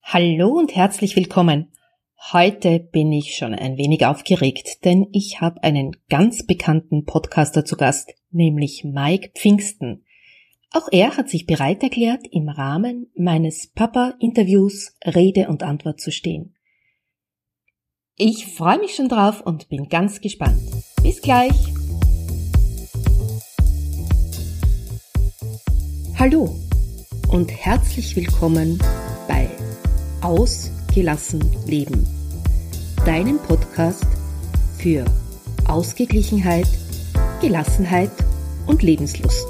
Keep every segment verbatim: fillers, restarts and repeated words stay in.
Hallo und herzlich willkommen. Heute bin ich schon ein wenig aufgeregt, denn ich habe einen ganz bekannten Podcaster zu Gast, nämlich Mike Pfingsten. Auch er hat sich bereit erklärt, im Rahmen meines Papa-Interviews Rede und Antwort zu stehen. Ich freue mich schon drauf und bin ganz gespannt. Bis gleich! Hallo und herzlich willkommen bei Ausgelassen Leben, deinem Podcast für Ausgeglichenheit, Gelassenheit und Lebenslust.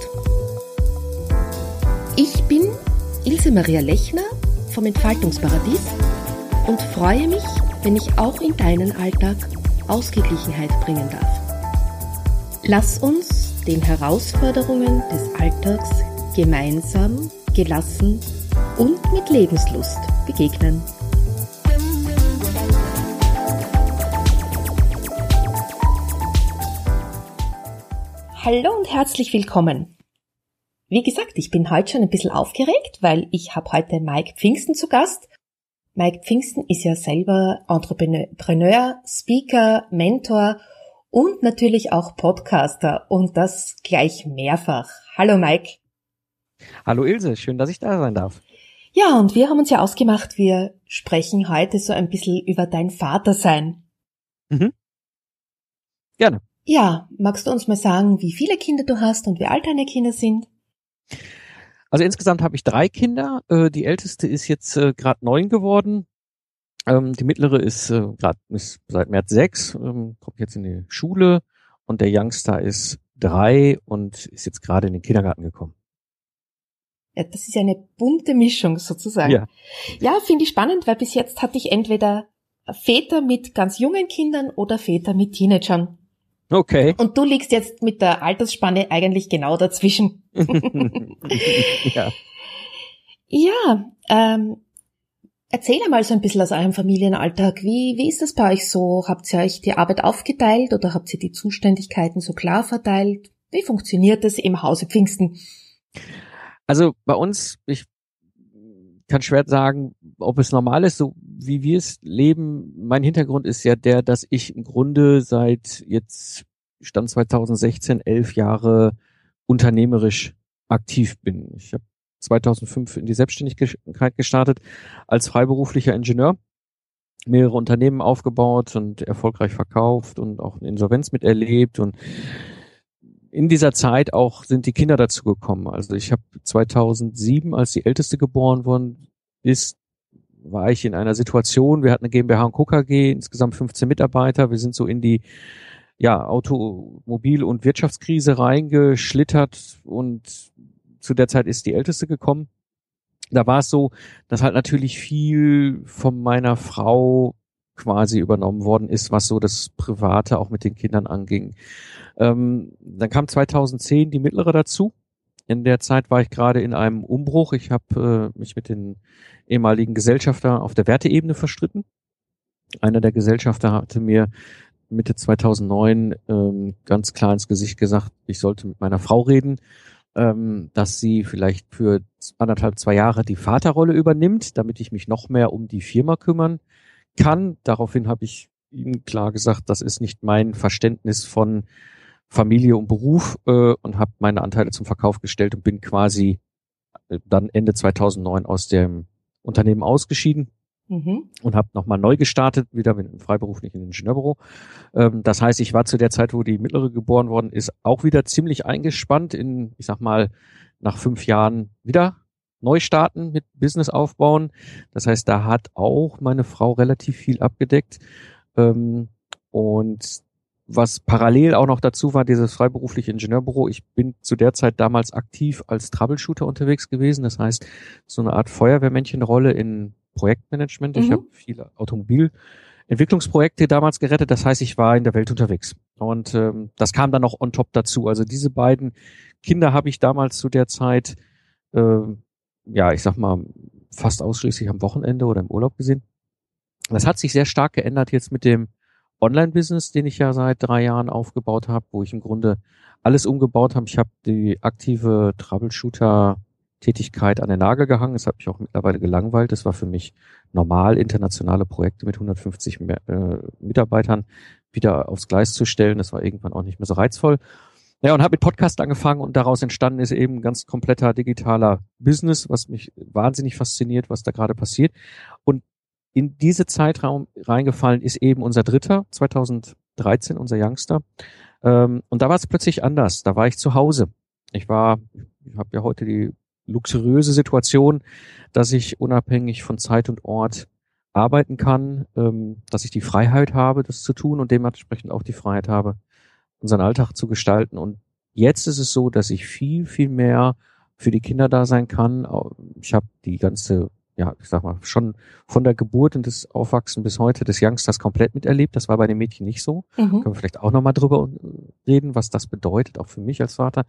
Ich bin Ilse Maria Lechner vom Entfaltungsparadies und freue mich, wenn ich auch in deinen Alltag Ausgeglichenheit bringen darf. Lass uns den Herausforderungen des Alltags gemeinsam, gelassen und mit Lebenslust begegnen. Hallo und herzlich willkommen. Wie gesagt, ich bin heute schon ein bisschen aufgeregt, weil ich habe heute Mike Pfingsten zu Gast. Mike Pfingsten ist ja selber Entrepreneur, Speaker, Mentor und natürlich auch Podcaster und das gleich mehrfach. Hallo Mike. Hallo Ilse, schön, dass ich da sein darf. Ja, und wir haben uns ja ausgemacht, wir sprechen heute so ein bisschen über dein Vatersein. Mhm. Gerne. Ja, magst du uns mal sagen, wie viele Kinder du hast und wie alt deine Kinder sind? Also insgesamt habe ich drei Kinder. Äh, die älteste ist jetzt äh, gerade neun geworden. Ähm, die mittlere ist äh, gerade ist seit März sechs, ähm, kommt jetzt in die Schule. Und der Youngster ist drei und ist jetzt gerade in den Kindergarten gekommen. Ja, das ist ja eine bunte Mischung sozusagen. Ja, ja, finde ich spannend, weil bis jetzt hatte ich entweder Väter mit ganz jungen Kindern oder Väter mit Teenagern. Okay. Und du liegst jetzt mit der Altersspanne eigentlich genau dazwischen. Ja. Ja, ähm, erzähl einmal so ein bisschen aus eurem Familienalltag. Wie, wie ist das bei euch so? Habt ihr euch die Arbeit aufgeteilt oder habt ihr die Zuständigkeiten so klar verteilt? Wie funktioniert das im Hause Pfingsten? Also bei uns, ich kann schwer sagen, ob es normal ist, so wie wir es leben. Mein Hintergrund ist ja der, dass ich im Grunde seit jetzt Stand zwanzig sechzehn elf Jahre unternehmerisch aktiv bin. Ich habe zweitausendfünf in die Selbstständigkeit gestartet als freiberuflicher Ingenieur, mehrere Unternehmen aufgebaut und erfolgreich verkauft und auch eine Insolvenz miterlebt und in dieser Zeit auch sind die Kinder dazu gekommen. Also ich habe zweitausendsieben, als die Älteste geboren worden ist, war ich in einer Situation, wir hatten eine GmbH und Co. K G, insgesamt fünfzehn Mitarbeiter. Wir sind so in die ja Automobil- und Wirtschaftskrise reingeschlittert und zu der Zeit ist die Älteste gekommen. Da war es so, dass halt natürlich viel von meiner Frau quasi übernommen worden ist, was so das Private auch mit den Kindern anging. Ähm, dann kam zweitausendzehn die mittlere dazu. In der Zeit war ich gerade in einem Umbruch. Ich habe äh, mich mit den ehemaligen Gesellschafter auf der Werteebene verstritten. Einer der Gesellschafter hatte mir Mitte zweitausendneun ähm, ganz klar ins Gesicht gesagt, ich sollte mit meiner Frau reden, ähm, dass sie vielleicht für anderthalb, zwei Jahre die Vaterrolle übernimmt, damit ich mich noch mehr um die Firma kümmern kann. Daraufhin habe ich ihm klar gesagt, das ist nicht mein Verständnis von Familie und Beruf äh, und habe meine Anteile zum Verkauf gestellt und bin quasi äh, dann Ende zweitausendneun aus dem Unternehmen ausgeschieden mhm. und habe nochmal neu gestartet, wieder mit einem freiberuflichen Ingenieurbüro. Ähm, das heißt, ich war zu der Zeit, wo die mittlere geboren worden ist, auch wieder ziemlich eingespannt in, ich sag mal, nach fünf Jahren wieder neu starten mit Business aufbauen. Das heißt, da hat auch meine Frau relativ viel abgedeckt. Ähm, und was parallel auch noch dazu war, dieses freiberufliche Ingenieurbüro. Ich bin zu der Zeit damals aktiv als Troubleshooter unterwegs gewesen. Das heißt, so eine Art Feuerwehrmännchenrolle in Projektmanagement. Mhm. Ich habe viele Automobilentwicklungsprojekte damals gerettet. Das heißt, ich war in der Welt unterwegs. Und ähm, das kam dann noch on top dazu. Also diese beiden Kinder habe ich damals zu der Zeit äh, ja, ich sag mal, fast ausschließlich am Wochenende oder im Urlaub gesehen. Das hat sich sehr stark geändert jetzt mit dem Online-Business, den ich ja seit drei Jahren aufgebaut habe, wo ich im Grunde alles umgebaut habe. Ich habe die aktive Troubleshooter Tätigkeit an den Nagel gehangen. Es hat mich auch mittlerweile gelangweilt. Das war für mich normal, internationale Projekte mit hundertfünfzig mehr, äh, Mitarbeitern wieder aufs Gleis zu stellen. Das war irgendwann auch nicht mehr so reizvoll. Ja, und habe mit Podcast angefangen und daraus entstanden ist eben ein ganz kompletter digitaler Business, was mich wahnsinnig fasziniert, was da gerade passiert. Und in diese Zeitraum reingefallen ist eben unser dritter, zweitausenddreizehn, unser Youngster. Ähm, und da war es plötzlich anders. Da war ich zu Hause. Ich war, ich habe ja heute die luxuriöse Situation, dass ich unabhängig von Zeit und Ort arbeiten kann, ähm, dass ich die Freiheit habe, das zu tun und dementsprechend auch die Freiheit habe, unseren Alltag zu gestalten. Und jetzt ist es so, dass ich viel, viel mehr für die Kinder da sein kann. Ich habe die ganze, ja, ich sag mal, schon von der Geburt und des Aufwachsen bis heute des Youngsters komplett miterlebt. Das war bei den Mädchen nicht so. Mhm. Können wir vielleicht auch nochmal drüber reden, was das bedeutet, auch für mich als Vater.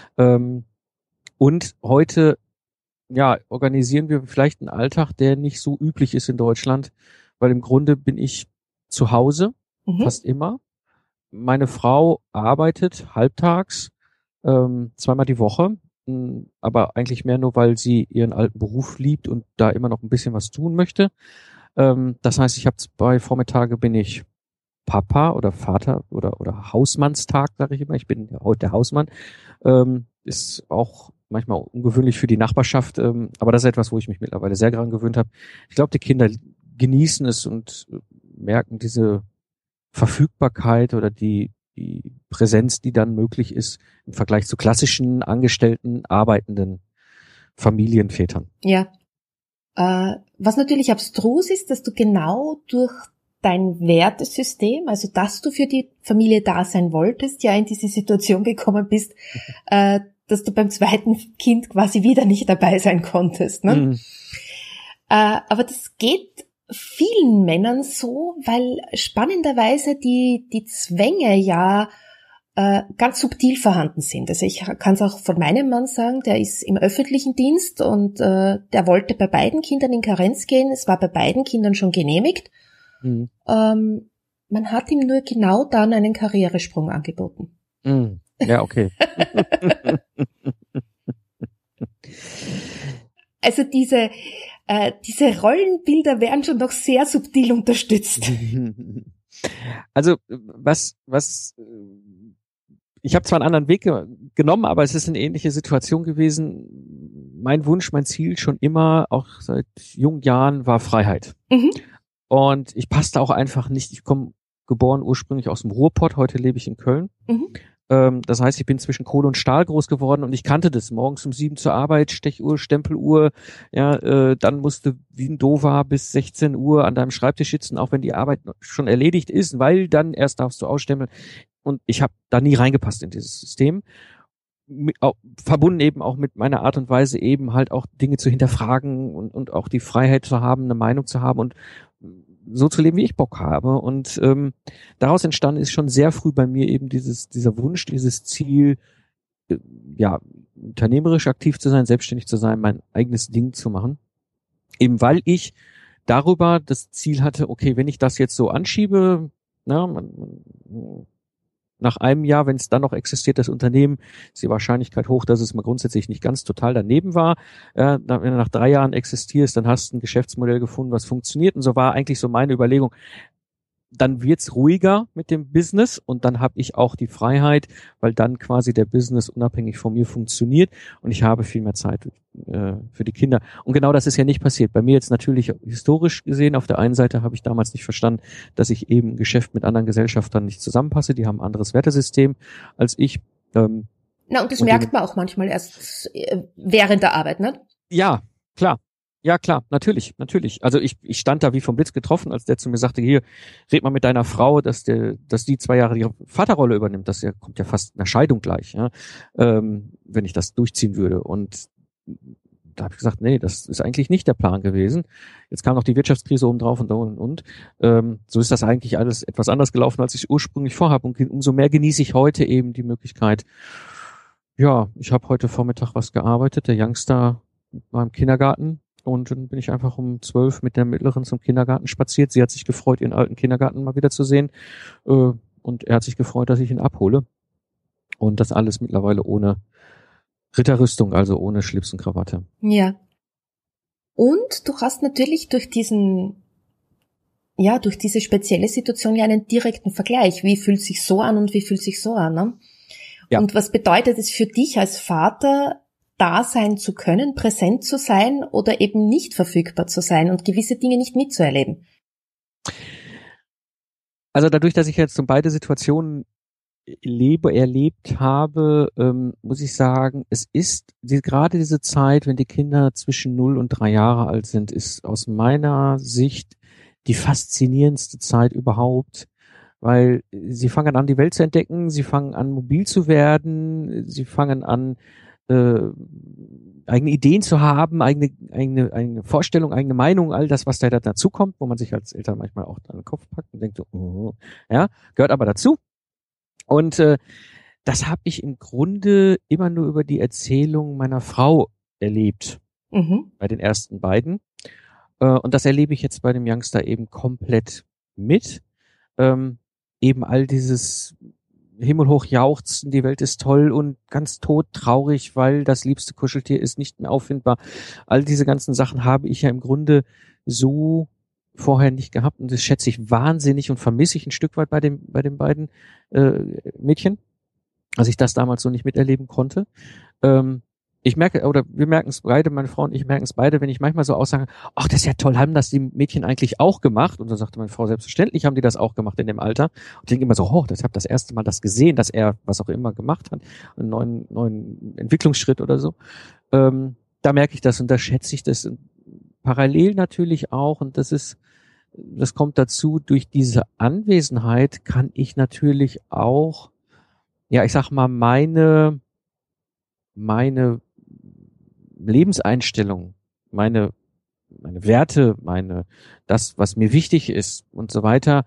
Und heute, ja, organisieren wir vielleicht einen Alltag, der nicht so üblich ist in Deutschland, weil im Grunde bin ich zu Hause, mhm. fast immer. Meine Frau arbeitet halbtags, ähm, zweimal die Woche, mh, aber eigentlich mehr nur, weil sie ihren alten Beruf liebt und da immer noch ein bisschen was tun möchte. Ähm, das heißt, ich habe zwei Vormittage bin ich Papa oder Vater oder oder Hausmannstag, sage ich immer. Ich bin heute der Hausmann. Ähm, ist auch manchmal ungewöhnlich für die Nachbarschaft, ähm, aber das ist etwas, wo ich mich mittlerweile sehr daran gewöhnt habe. Ich glaube, die Kinder genießen es und merken diese Verfügbarkeit oder die, die Präsenz, die dann möglich ist im Vergleich zu klassischen, angestellten, arbeitenden Familienvätern. Ja. Äh, was natürlich abstrus ist, dass du genau durch dein Wertesystem, also dass du für die Familie da sein wolltest, ja in diese Situation gekommen bist, äh, dass du beim zweiten Kind quasi wieder nicht dabei sein konntest. Ne? Mhm. Äh, aber das geht vielen Männern so, weil spannenderweise die die Zwänge ja äh, ganz subtil vorhanden sind. Also ich kann es auch von meinem Mann sagen, der ist im öffentlichen Dienst und äh, der wollte bei beiden Kindern in Karenz gehen. Es war bei beiden Kindern schon genehmigt. Mhm. Ähm, man hat ihm nur genau dann einen Karrieresprung angeboten. Mhm. Ja, okay. Also diese Äh, diese Rollenbilder werden schon noch sehr subtil unterstützt. Also was, was, ich habe zwar einen anderen Weg ge- genommen, aber es ist eine ähnliche Situation gewesen. Mein Wunsch, mein Ziel schon immer, auch seit jungen Jahren, war Freiheit. Mhm. Und ich passte auch einfach nicht, ich komme geboren ursprünglich aus dem Ruhrpott, heute lebe ich in Köln. Mhm. Das heißt, ich bin zwischen Kohle und Stahl groß geworden und ich kannte das. Morgens um sieben zur Arbeit, Stechuhr, Stempeluhr, ja, äh, dann musste wie ein Dover bis sechzehn Uhr an deinem Schreibtisch sitzen, auch wenn die Arbeit schon erledigt ist, weil dann erst darfst du ausstempeln. Und ich habe da nie reingepasst in dieses System. Mit, auch, verbunden eben auch mit meiner Art und Weise eben halt auch Dinge zu hinterfragen und, und auch die Freiheit zu haben, eine Meinung zu haben und so zu leben, wie ich Bock habe. Und ähm, daraus entstanden ist schon sehr früh bei mir eben dieses dieser Wunsch, dieses Ziel, äh, ja, unternehmerisch aktiv zu sein, selbstständig zu sein, mein eigenes Ding zu machen. Eben weil ich darüber das Ziel hatte, okay, wenn ich das jetzt so anschiebe, na, man, man, nach einem Jahr, wenn es dann noch existiert, das Unternehmen, ist die Wahrscheinlichkeit hoch, dass es mal grundsätzlich nicht ganz total daneben war. Äh, wenn du nach drei Jahren existierst, dann hast du ein Geschäftsmodell gefunden, was funktioniert. Und so war eigentlich so meine Überlegung, dann wird's ruhiger mit dem Business und dann habe ich auch die Freiheit, weil dann quasi der Business unabhängig von mir funktioniert und ich habe viel mehr Zeit äh, für die Kinder. Und genau das ist ja nicht passiert. Bei mir jetzt natürlich historisch gesehen, auf der einen Seite habe ich damals nicht verstanden, dass ich eben ein Geschäft mit anderen Gesellschaftern nicht zusammenpasse. Die haben ein anderes Wertesystem als ich. Ähm, Na, und das und merkt man auch manchmal erst während der Arbeit, ne? Ja, klar. Ja, klar, natürlich, natürlich. Also ich, ich stand da wie vom Blitz getroffen, als der zu mir sagte, hier, red mal mit deiner Frau, dass der, dass die zwei Jahre die Vaterrolle übernimmt. Das ja, kommt ja fast einer Scheidung gleich, ja, ähm, wenn ich das durchziehen würde. Und da habe ich gesagt, nee, das ist eigentlich nicht der Plan gewesen. Jetzt kam noch die Wirtschaftskrise oben drauf und und und. Ähm, so ist das eigentlich alles etwas anders gelaufen, als ich ursprünglich vorhabe. Und umso mehr genieße ich heute eben die Möglichkeit. Ja, ich habe heute Vormittag was gearbeitet. Der Youngster war im Kindergarten. Und dann bin ich einfach um zwölf mit der Mittleren zum Kindergarten spaziert. Sie hat sich gefreut, ihren alten Kindergarten mal wieder zu sehen. Und er hat sich gefreut, dass ich ihn abhole. Und das alles mittlerweile ohne Ritterrüstung, also ohne Schlips und Krawatte. Ja. Und du hast natürlich durch diesen, ja, durch diese spezielle Situation ja einen direkten Vergleich. Wie fühlt sich so an und wie fühlt sich so an, ne? Ja. Und was bedeutet es für dich als Vater, da sein zu können, präsent zu sein oder eben nicht verfügbar zu sein und gewisse Dinge nicht mitzuerleben? Also dadurch, dass ich jetzt so beide Situationen lebe, erlebt habe, ähm, muss ich sagen, es ist die, gerade diese Zeit, wenn die Kinder zwischen null und drei Jahre alt sind, ist aus meiner Sicht die faszinierendste Zeit überhaupt, weil sie fangen an, die Welt zu entdecken, sie fangen an, mobil zu werden, sie fangen an, äh, eigene Ideen zu haben, eigene, eigene, eigene Vorstellung, eigene Meinung, all das, was da dazu kommt, wo man sich als Eltern manchmal auch an den Kopf packt und denkt, oh, ja, gehört aber dazu. Und äh, das habe ich im Grunde immer nur über die Erzählung meiner Frau erlebt, mhm. bei den ersten beiden. Äh, und das erlebe ich jetzt bei dem Youngster eben komplett mit. Ähm, eben all dieses himmelhoch jauchzen, die Welt ist toll und ganz tot traurig, weil das liebste Kuscheltier ist nicht mehr auffindbar. All diese ganzen Sachen habe ich ja im Grunde so vorher nicht gehabt und das schätze ich wahnsinnig und vermisse ich ein Stück weit bei dem bei den beiden äh, Mädchen, als ich das damals so nicht miterleben konnte. Ähm, ich merke, oder wir merken es beide, meine Frau und ich merken es beide, wenn ich manchmal so aussage, ach, das ist ja toll, haben das die Mädchen eigentlich auch gemacht? Und dann sagte meine Frau, selbstverständlich haben die das auch gemacht in dem Alter. Und ich denke immer so, oh, ich habe das erste Mal das gesehen, dass er was auch immer gemacht hat, einen neuen, neuen Entwicklungsschritt oder so. Ähm, da merke ich das und da schätze ich das parallel natürlich auch. Und das ist, das kommt dazu, durch diese Anwesenheit kann ich natürlich auch, ja, ich sag mal, meine, meine Lebenseinstellung, meine, meine Werte, meine, das, was mir wichtig ist und so weiter,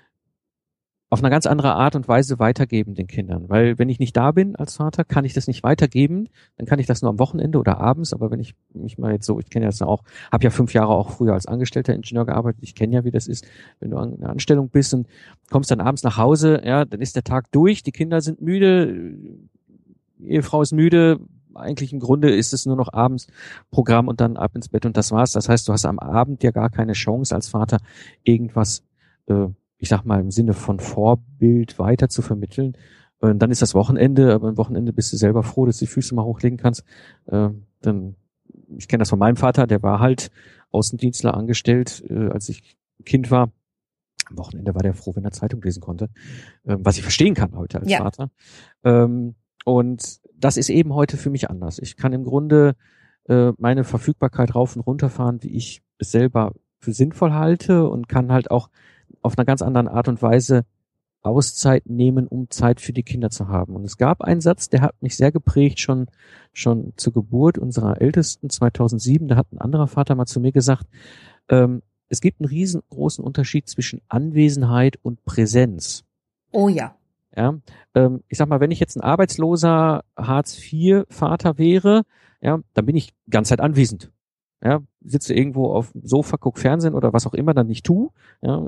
auf eine ganz andere Art und Weise weitergeben den Kindern. Weil wenn ich nicht da bin als Vater, kann ich das nicht weitergeben. Dann kann ich das nur am Wochenende oder abends. Aber wenn ich mich mal jetzt so, ich kenne das auch, habe ja fünf Jahre auch früher als angestellter Ingenieur gearbeitet. Ich kenne ja, wie das ist, wenn du an einer Anstellung bist und kommst dann abends nach Hause, ja, dann ist der Tag durch, die Kinder sind müde, die Ehefrau ist müde. Eigentlich im Grunde ist es nur noch abends Programm und dann ab ins Bett und das war's. Das heißt, du hast am Abend ja gar keine Chance als Vater, irgendwas äh, ich sag mal, im Sinne von Vorbild weiter zu vermitteln. Und dann ist das Wochenende, aber am Wochenende bist du selber froh, dass du die Füße mal hochlegen kannst. Äh, dann, ich kenne das von meinem Vater, der war halt Außendienstler angestellt, äh, als ich Kind war. Am Wochenende war der froh, wenn er Zeitung lesen konnte, äh, was ich verstehen kann heute als ja. Vater. Ähm, und das ist eben heute für mich anders. Ich kann im Grunde äh, meine Verfügbarkeit rauf und runter fahren, wie ich es selber für sinnvoll halte und kann halt auch auf einer ganz anderen Art und Weise Auszeit nehmen, um Zeit für die Kinder zu haben. Und es gab einen Satz, der hat mich sehr geprägt, schon schon zur Geburt unserer Ältesten zweitausendsieben, da hat ein anderer Vater mal zu mir gesagt, ähm, es gibt einen riesengroßen Unterschied zwischen Anwesenheit und Präsenz. Oh ja. Ja, ähm, ich sag mal, wenn ich jetzt ein arbeitsloser Hartz vier Vater wäre, ja, dann bin ich die ganze Zeit anwesend. Ja, sitze irgendwo auf dem Sofa, guck Fernsehen oder was auch immer dann nicht tu, ja,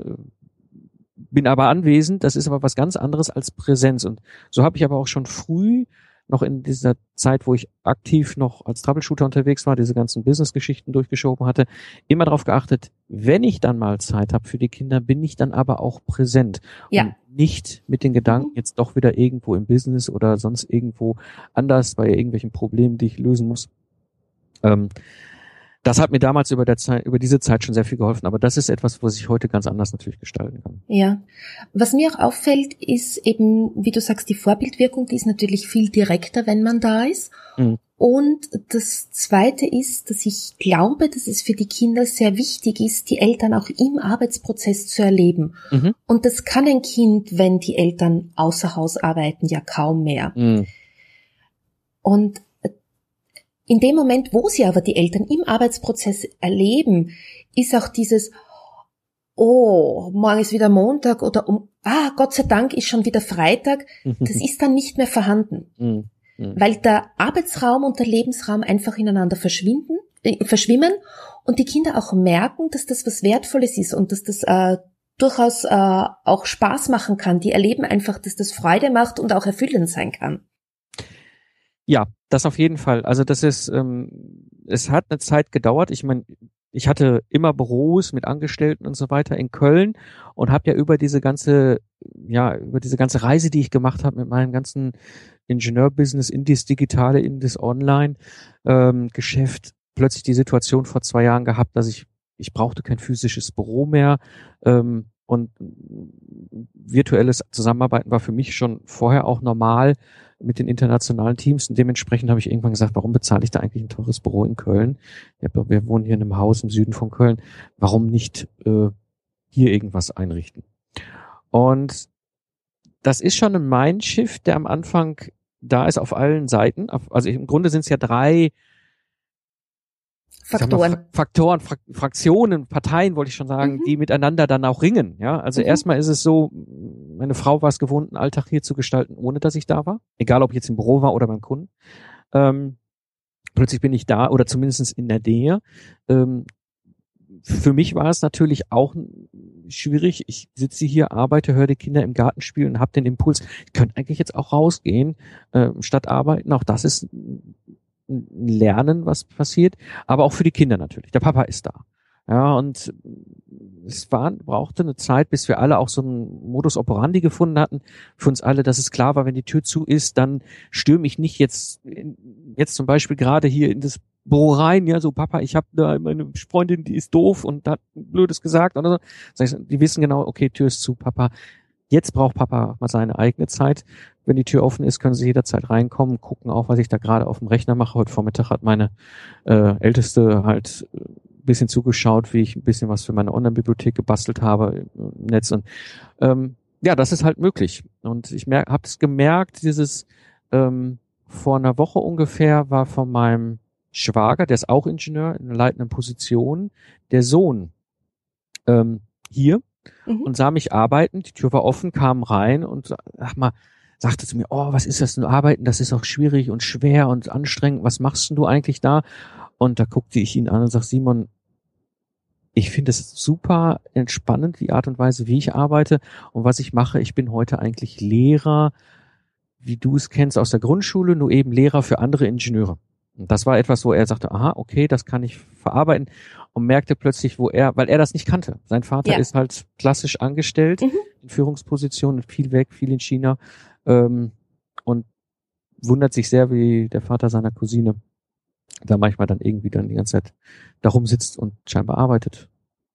bin aber anwesend, das ist aber was ganz anderes als Präsenz. Und so habe ich aber auch schon früh, noch in dieser Zeit, wo ich aktiv noch als Troubleshooter unterwegs war, diese ganzen Business-Geschichten durchgeschoben hatte, immer darauf geachtet, wenn ich dann mal Zeit habe für die Kinder, bin ich dann aber auch präsent. Ja. Und nicht mit den Gedanken mhm. jetzt doch wieder irgendwo im Business oder sonst irgendwo anders bei irgendwelchen Problemen, die ich lösen muss. Ähm, Das hat mir damals über der Zeit, über diese Zeit schon sehr viel geholfen, aber das ist etwas, was ich heute ganz anders natürlich gestalten kann. Ja. Was mir auch auffällt, ist eben, wie du sagst, die Vorbildwirkung, die ist natürlich viel direkter, wenn man da ist. Mhm. Und das Zweite ist, dass ich glaube, dass es für die Kinder sehr wichtig ist, die Eltern auch im Arbeitsprozess zu erleben. Mhm. Und das kann ein Kind, wenn die Eltern außer Haus arbeiten, ja kaum mehr. Mhm. Und in dem Moment, wo sie aber die Eltern im Arbeitsprozess erleben, ist auch dieses, oh, morgen ist wieder Montag oder um, ah, Gott sei Dank ist schon wieder Freitag, das ist dann nicht mehr vorhanden. Mhm. Mhm. Weil der Arbeitsraum und der Lebensraum einfach ineinander verschwinden, äh, verschwimmen und die Kinder auch merken, dass das was Wertvolles ist und dass das äh, durchaus äh, auch Spaß machen kann. Die erleben einfach, dass das Freude macht und auch erfüllend sein kann. Ja, das auf jeden Fall. Also das ist, ähm, es hat eine Zeit gedauert. Ich meine, ich hatte immer Büros mit Angestellten und so weiter in Köln und habe ja über diese ganze, ja, über diese ganze Reise, die ich gemacht habe mit meinem ganzen Ingenieurbusiness in das Digitale, in das Online-Geschäft, ähm, plötzlich die Situation vor zwei Jahren gehabt, dass ich, ich brauchte kein physisches Büro mehr, ähm, und virtuelles Zusammenarbeiten war für mich schon vorher auch normal mit den internationalen Teams und dementsprechend habe ich irgendwann gesagt, warum bezahle ich da eigentlich ein teures Büro in Köln? Ja, wir wohnen hier in einem Haus im Süden von Köln. Warum nicht äh, hier irgendwas einrichten? Und das ist schon ein Mindshift, der am Anfang da ist auf allen Seiten. Also im Grunde sind es ja drei Faktoren. Mal, Faktoren, Fra Fraktionen, Parteien, wollte ich schon sagen, mhm. die miteinander dann auch ringen. Ja, also mhm. erstmal ist es so, meine Frau war es gewohnt, einen Alltag hier zu gestalten, ohne dass ich da war. Egal, ob ich jetzt im Büro war oder beim Kunden. Ähm, plötzlich bin ich da oder zumindest in der Nähe. Ähm, für mich war es natürlich auch schwierig. Ich sitze hier, arbeite, höre die Kinder im Garten spielen und habe den Impuls, ich könnte eigentlich jetzt auch rausgehen, äh, statt arbeiten. Auch das ist Lernen, was passiert, aber auch für die Kinder natürlich. Der Papa ist da. Ja, und es war, brauchte eine Zeit, bis wir alle auch so einen Modus operandi gefunden hatten, für uns alle, dass es klar war, wenn die Tür zu ist, dann stürme ich nicht jetzt, jetzt zum Beispiel gerade hier in das Büro rein, ja, so Papa, ich habe da meine Freundin, die ist doof und hat Blödes gesagt oder so. Das heißt, die wissen genau, okay, Tür ist zu, Papa. Jetzt braucht Papa mal seine eigene Zeit. Wenn die Tür offen ist, können sie jederzeit reinkommen, gucken auch, was ich da gerade auf dem Rechner mache. Heute Vormittag hat meine äh, Älteste halt ein bisschen zugeschaut, wie ich ein bisschen was für meine Online-Bibliothek gebastelt habe im Netz. Und ähm, ja, das ist halt möglich. Und ich habe es gemerkt, dieses ähm, vor einer Woche ungefähr war von meinem Schwager, der ist auch Ingenieur in einer leitenden Position, der Sohn ähm, hier. Mhm. Und sah mich arbeiten, die Tür war offen, kam rein und sag mal, sagte zu mir, oh, was ist das denn, arbeiten, das ist auch schwierig und schwer und anstrengend, was machst denn du eigentlich da? Und da guckte ich ihn an und sag, Simon, ich finde es super entspannend, die Art und Weise, wie ich arbeite und was ich mache. Ich bin heute eigentlich Lehrer, wie du es kennst aus der Grundschule, nur eben Lehrer für andere Ingenieure. Und das war etwas, wo er sagte, aha, okay, das kann ich verarbeiten und merkte plötzlich, wo er, weil er das nicht kannte. Sein Vater ja. ist halt klassisch angestellt, mhm. in Führungspositionen, viel weg, viel in China, ähm, und wundert sich sehr, wie der Vater seiner Cousine da manchmal dann irgendwie dann die ganze Zeit darum sitzt und scheinbar arbeitet.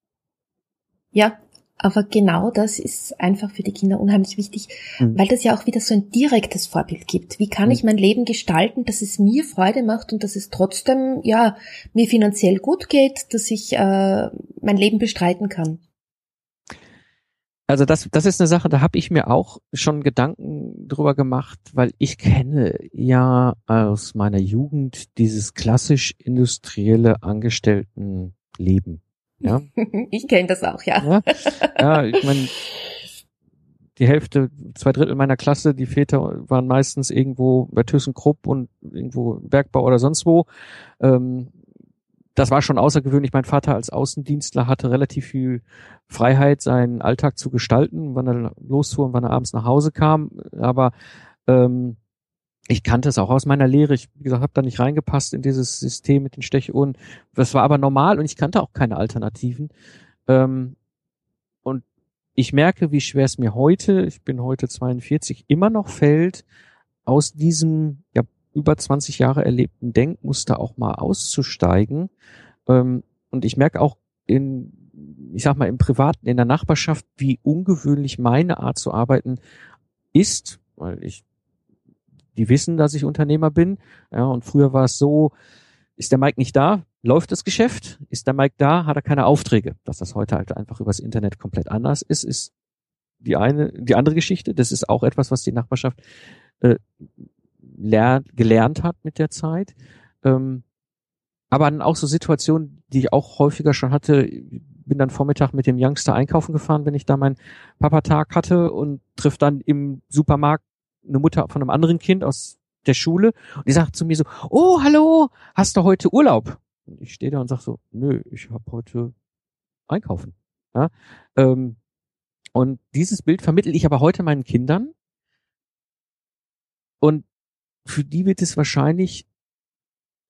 Ja, aber genau das ist einfach für die Kinder unheimlich wichtig, mhm. weil das ja auch wieder so ein direktes Vorbild gibt. Wie kann mhm. ich mein Leben gestalten, dass es mir Freude macht und dass es trotzdem, ja, mir finanziell gut geht, dass ich äh, mein Leben bestreiten kann? Also das, das ist eine Sache, da habe ich mir auch schon Gedanken drüber gemacht, weil ich kenne ja aus meiner Jugend dieses klassisch industrielle Angestelltenleben. Ja? Ich kenne das auch, ja. Ja, ja, ich meine, die Hälfte, zwei Drittel meiner Klasse, die Väter waren meistens irgendwo bei ThyssenKrupp und irgendwo Bergbau oder sonst wo. Ähm, das war schon außergewöhnlich. Mein Vater als Außendienstler hatte relativ viel Freiheit, seinen Alltag zu gestalten, wann er losfuhr und wann er abends nach Hause kam. Aber ähm, ich kannte es auch aus meiner Lehre. Ich, wie gesagt, habe da nicht reingepasst in dieses System mit den Stechuhren. Das war aber normal und ich kannte auch keine Alternativen. Ähm, und ich merke, wie schwer es mir heute, ich bin heute zweiundvierzig, immer noch fällt, aus diesem ja über zwanzig Jahre erlebten Denkmuster auch mal auszusteigen. Ähm, und ich merke auch in, ich sag mal, im Privaten, in der Nachbarschaft, wie ungewöhnlich meine Art zu arbeiten ist, weil ich, die wissen, dass ich Unternehmer bin. Ja, und früher war es so, ist der Mike nicht da, läuft das Geschäft. Ist der Mike da, hat er keine Aufträge. Dass das heute halt einfach übers Internet komplett anders ist, ist die eine, die andere Geschichte. Das ist auch etwas, was die Nachbarschaft äh, lernt, gelernt hat mit der Zeit. Ähm, aber dann auch so Situationen, die ich auch häufiger schon hatte. Bin dann Vormittag mit dem Youngster einkaufen gefahren, wenn ich da meinen Papatag hatte und triff dann im Supermarkt eine Mutter von einem anderen Kind aus der Schule und die sagt zu mir so, oh, hallo, hast du heute Urlaub? Und ich stehe da und sag so, nö, ich habe heute einkaufen. Ja? Ähm, und dieses Bild vermittle ich aber heute meinen Kindern und für die wird es wahrscheinlich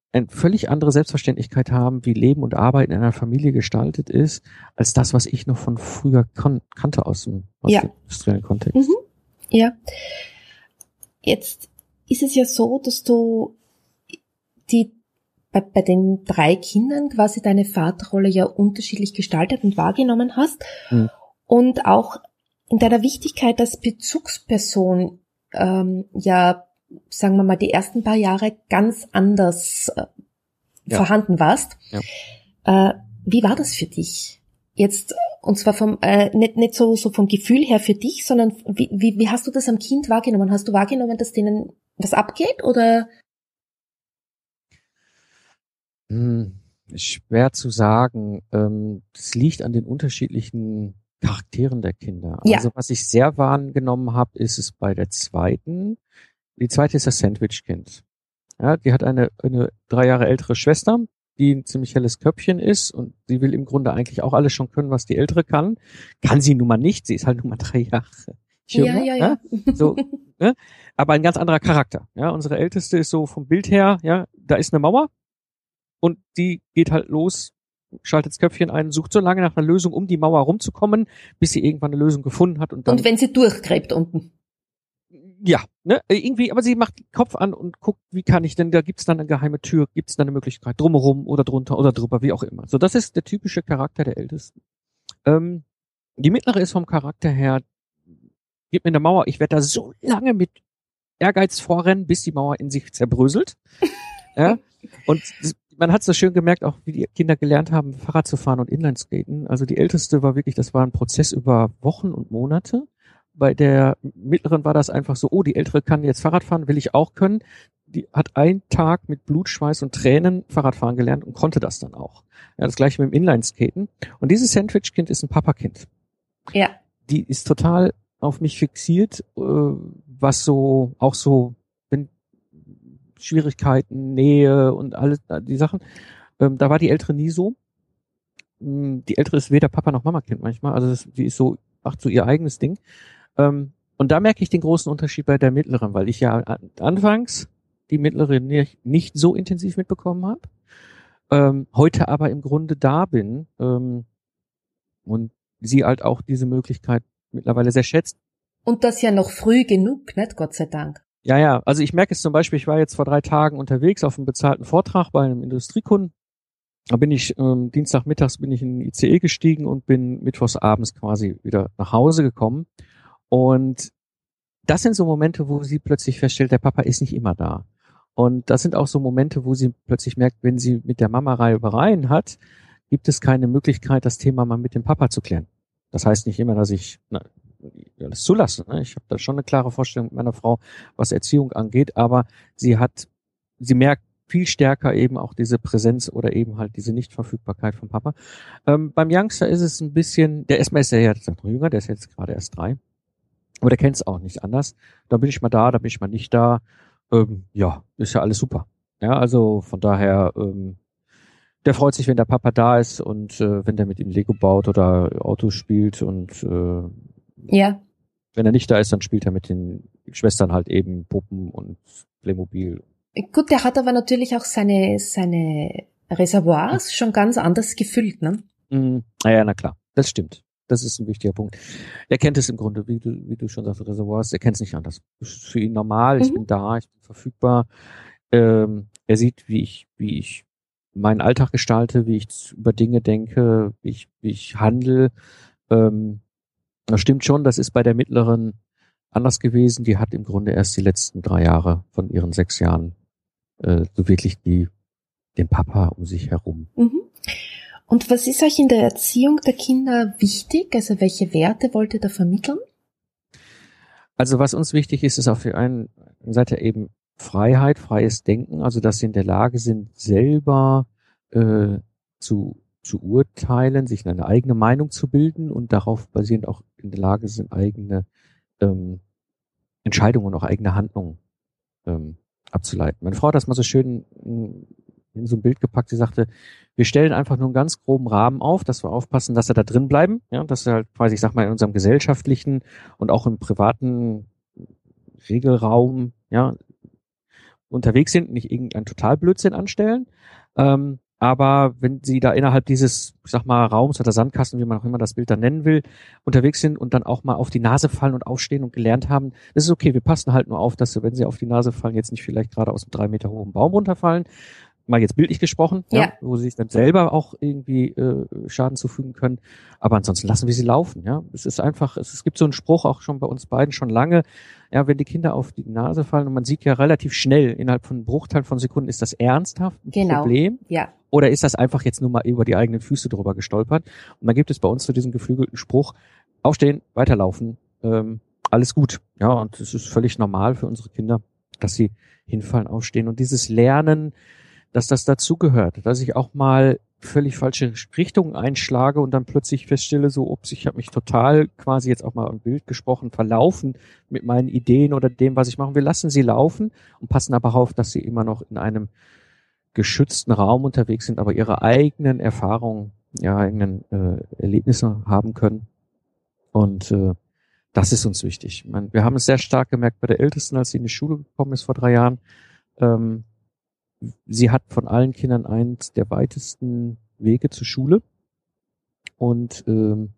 eine völlig andere Selbstverständlichkeit haben, wie Leben und Arbeiten in einer Familie gestaltet ist, als das, was ich noch von früher kan- kannte aus dem, aus Ja. dem industriellen Kontext. Mhm. Ja. Jetzt ist es ja so, dass du die bei, bei den drei Kindern quasi deine Vaterrolle ja unterschiedlich gestaltet und wahrgenommen hast Mhm. und auch in deiner Wichtigkeit als Bezugsperson ähm, ja, sagen wir mal, die ersten paar Jahre ganz anders äh, Ja. vorhanden warst. Ja. Äh, wie war das für dich? Jetzt, und zwar vom, äh, nicht, nicht so, so vom Gefühl her für dich, sondern wie, wie, wie hast du das am Kind wahrgenommen? Hast du wahrgenommen, dass denen was abgeht, oder? Hm, ist schwer zu sagen. Ähm, das liegt an den unterschiedlichen Charakteren der Kinder. Ja. Also was ich sehr wahrgenommen habe, ist es bei der zweiten. Die zweite ist das Sandwich-Kind. Ja, die hat eine, eine drei Jahre ältere Schwester, die ein ziemlich helles Köpfchen ist, und sie will im Grunde eigentlich auch alles schon können, was die Ältere kann. Kann sie nun mal nicht. Sie ist halt nun mal drei Jahre jünger. Ja, ja, ja. So, ne? Aber ein ganz anderer Charakter. Ja, unsere Älteste ist so vom Bild her, ja, da ist eine Mauer. Und die geht halt los, schaltet das Köpfchen ein, sucht so lange nach einer Lösung, um die Mauer rumzukommen, bis sie irgendwann eine Lösung gefunden hat. Und dann, Und wenn sie durchgräbt unten. ja, ne, irgendwie, aber sie macht den Kopf an und guckt, wie kann ich denn, da gibt's dann eine geheime Tür, gibt's dann eine Möglichkeit, drumherum oder drunter oder drüber, wie auch immer. So, das ist der typische Charakter der Ältesten. Ähm, die Mittlere ist vom Charakter her, gib mir eine Mauer, ich werde da so lange mit Ehrgeiz vorrennen, bis die Mauer in sich zerbröselt. Ja, und man hat so schön gemerkt, auch wie die Kinder gelernt haben, Fahrrad zu fahren und Inlineskaten. Also die Älteste war wirklich, das war ein Prozess über Wochen und Monate. Bei der Mittleren war das einfach so, oh, die Ältere kann jetzt Fahrrad fahren, will ich auch können. Die hat einen Tag mit Blut, Schweiß und Tränen Fahrradfahren gelernt und konnte das dann auch. Ja, das gleiche mit dem Inlineskaten. Und dieses Sandwich-Kind ist ein Papakind. Ja. Die ist total auf mich fixiert, äh, was so, auch so, wenn Schwierigkeiten, Nähe und alles, die Sachen. Ähm, da war die Ältere nie so. Die Ältere ist weder Papa noch Mama-Kind manchmal. Also das, die ist so, macht so ihr eigenes Ding. Ähm, und da merke ich den großen Unterschied bei der Mittleren, weil ich ja an, anfangs die Mittlere nicht, nicht so intensiv mitbekommen habe. Ähm, heute aber im Grunde da bin ähm, und sie halt auch diese Möglichkeit mittlerweile sehr schätzt. Und das ja noch früh genug, nicht? Gott sei Dank. Ja, ja, also ich merke es zum Beispiel, ich war jetzt vor drei Tagen unterwegs auf einem bezahlten Vortrag bei einem Industriekunden. Da bin ich, ähm, Dienstagmittags bin ich in den I C E gestiegen und bin mittwochs abends quasi wieder nach Hause gekommen. Und das sind so Momente, wo sie plötzlich feststellt, der Papa ist nicht immer da. Und das sind auch so Momente, wo sie plötzlich merkt, wenn sie mit der Mama Reibereien hat, gibt es keine Möglichkeit, das Thema mal mit dem Papa zu klären. Das heißt nicht immer, dass ich na, alles zulasse. Ne? Ich habe da schon eine klare Vorstellung mit meiner Frau, was Erziehung angeht, aber sie hat, sie merkt viel stärker eben auch diese Präsenz oder eben halt diese Nichtverfügbarkeit vom Papa. Ähm, beim Youngster ist es ein bisschen, der erstmal ist er ja noch jünger, der ist jetzt gerade erst drei, aber der kennt es auch nicht anders. Da bin ich mal da, da bin ich mal nicht da. Ähm, ja, ist ja alles super. Ja, also von daher, ähm, der freut sich, wenn der Papa da ist und äh, wenn der mit ihm Lego baut oder Autos spielt, und äh, ja. Wenn er nicht da ist, dann spielt er mit den Schwestern halt eben Puppen und Playmobil. Gut, der hat aber natürlich auch seine seine Reservoirs schon ganz anders gefüllt, ne? Mm, naja, na klar, das stimmt. Das ist ein wichtiger Punkt. Er kennt es im Grunde, wie du, wie du schon sagst, Reservoirs, er kennt es nicht anders. Das ist für ihn normal, ich Mhm. bin da, ich bin verfügbar. Ähm, er sieht, wie ich, wie ich meinen Alltag gestalte, wie ich über Dinge denke, wie ich, wie ich handle. Ähm, das stimmt schon, das ist bei der Mittleren anders gewesen. Die hat im Grunde erst die letzten drei Jahre von ihren sechs Jahren äh, so wirklich die, den Papa um sich herum. Mhm. Und was ist euch in der Erziehung der Kinder wichtig? Also welche Werte wollt ihr da vermitteln? Also was uns wichtig ist, ist auf der einen Seite eben Freiheit, freies Denken, also dass sie in der Lage sind, selber äh, zu, zu urteilen, sich eine eigene Meinung zu bilden und darauf basierend auch in der Lage sind, eigene ähm, Entscheidungen und auch eigene Handlungen ähm, abzuleiten. Meine Frau hat das mal so schön in, in so ein Bild gepackt, sie sagte, wir stellen einfach nur einen ganz groben Rahmen auf, dass wir aufpassen, dass wir da drin bleiben, ja, dass wir halt quasi, ich sag mal, in unserem gesellschaftlichen und auch im privaten Regelraum, ja, unterwegs sind, nicht irgendein Totalblödsinn anstellen. Ähm, aber wenn sie da innerhalb dieses, ich sag mal, Raums oder Sandkasten, wie man auch immer das Bild dann nennen will, unterwegs sind und dann auch mal auf die Nase fallen und aufstehen und gelernt haben, das ist okay, wir passen halt nur auf, dass sie, wenn sie auf die Nase fallen, jetzt nicht vielleicht gerade aus einem drei Meter hohen Baum runterfallen, mal jetzt bildlich gesprochen, ja. Ja, wo sie sich dann selber auch irgendwie äh, Schaden zufügen können. Aber ansonsten lassen wir sie laufen. Ja, es ist einfach, es, es gibt so einen Spruch auch schon bei uns beiden schon lange. Ja, wenn die Kinder auf die Nase fallen und man sieht ja relativ schnell innerhalb von einem Bruchteil von Sekunden, ist das ernsthaft ein genau. Problem? Ja. Oder ist das einfach jetzt nur mal über die eigenen Füße drüber gestolpert? Und dann gibt es bei uns so diesen geflügelten Spruch: Aufstehen, weiterlaufen, ähm, alles gut. Ja, und es ist völlig normal für unsere Kinder, dass sie hinfallen, aufstehen. Und dieses Lernen, dass das dazugehört, dass ich auch mal völlig falsche Richtungen einschlage und dann plötzlich feststelle, so, ups, ich habe mich total quasi jetzt auch mal im Bild gesprochen, verlaufen mit meinen Ideen oder dem, was ich mache. Wir lassen sie laufen und passen aber auf, dass sie immer noch in einem geschützten Raum unterwegs sind, aber ihre eigenen Erfahrungen, ihre eigenen äh, Erlebnisse haben können. Und äh, das ist uns wichtig. Ich meine, wir haben es sehr stark gemerkt bei der Ältesten, als sie in die Schule gekommen ist vor drei Jahren. Ähm, Sie hat von allen Kindern eins der weitesten Wege zur Schule und ähm,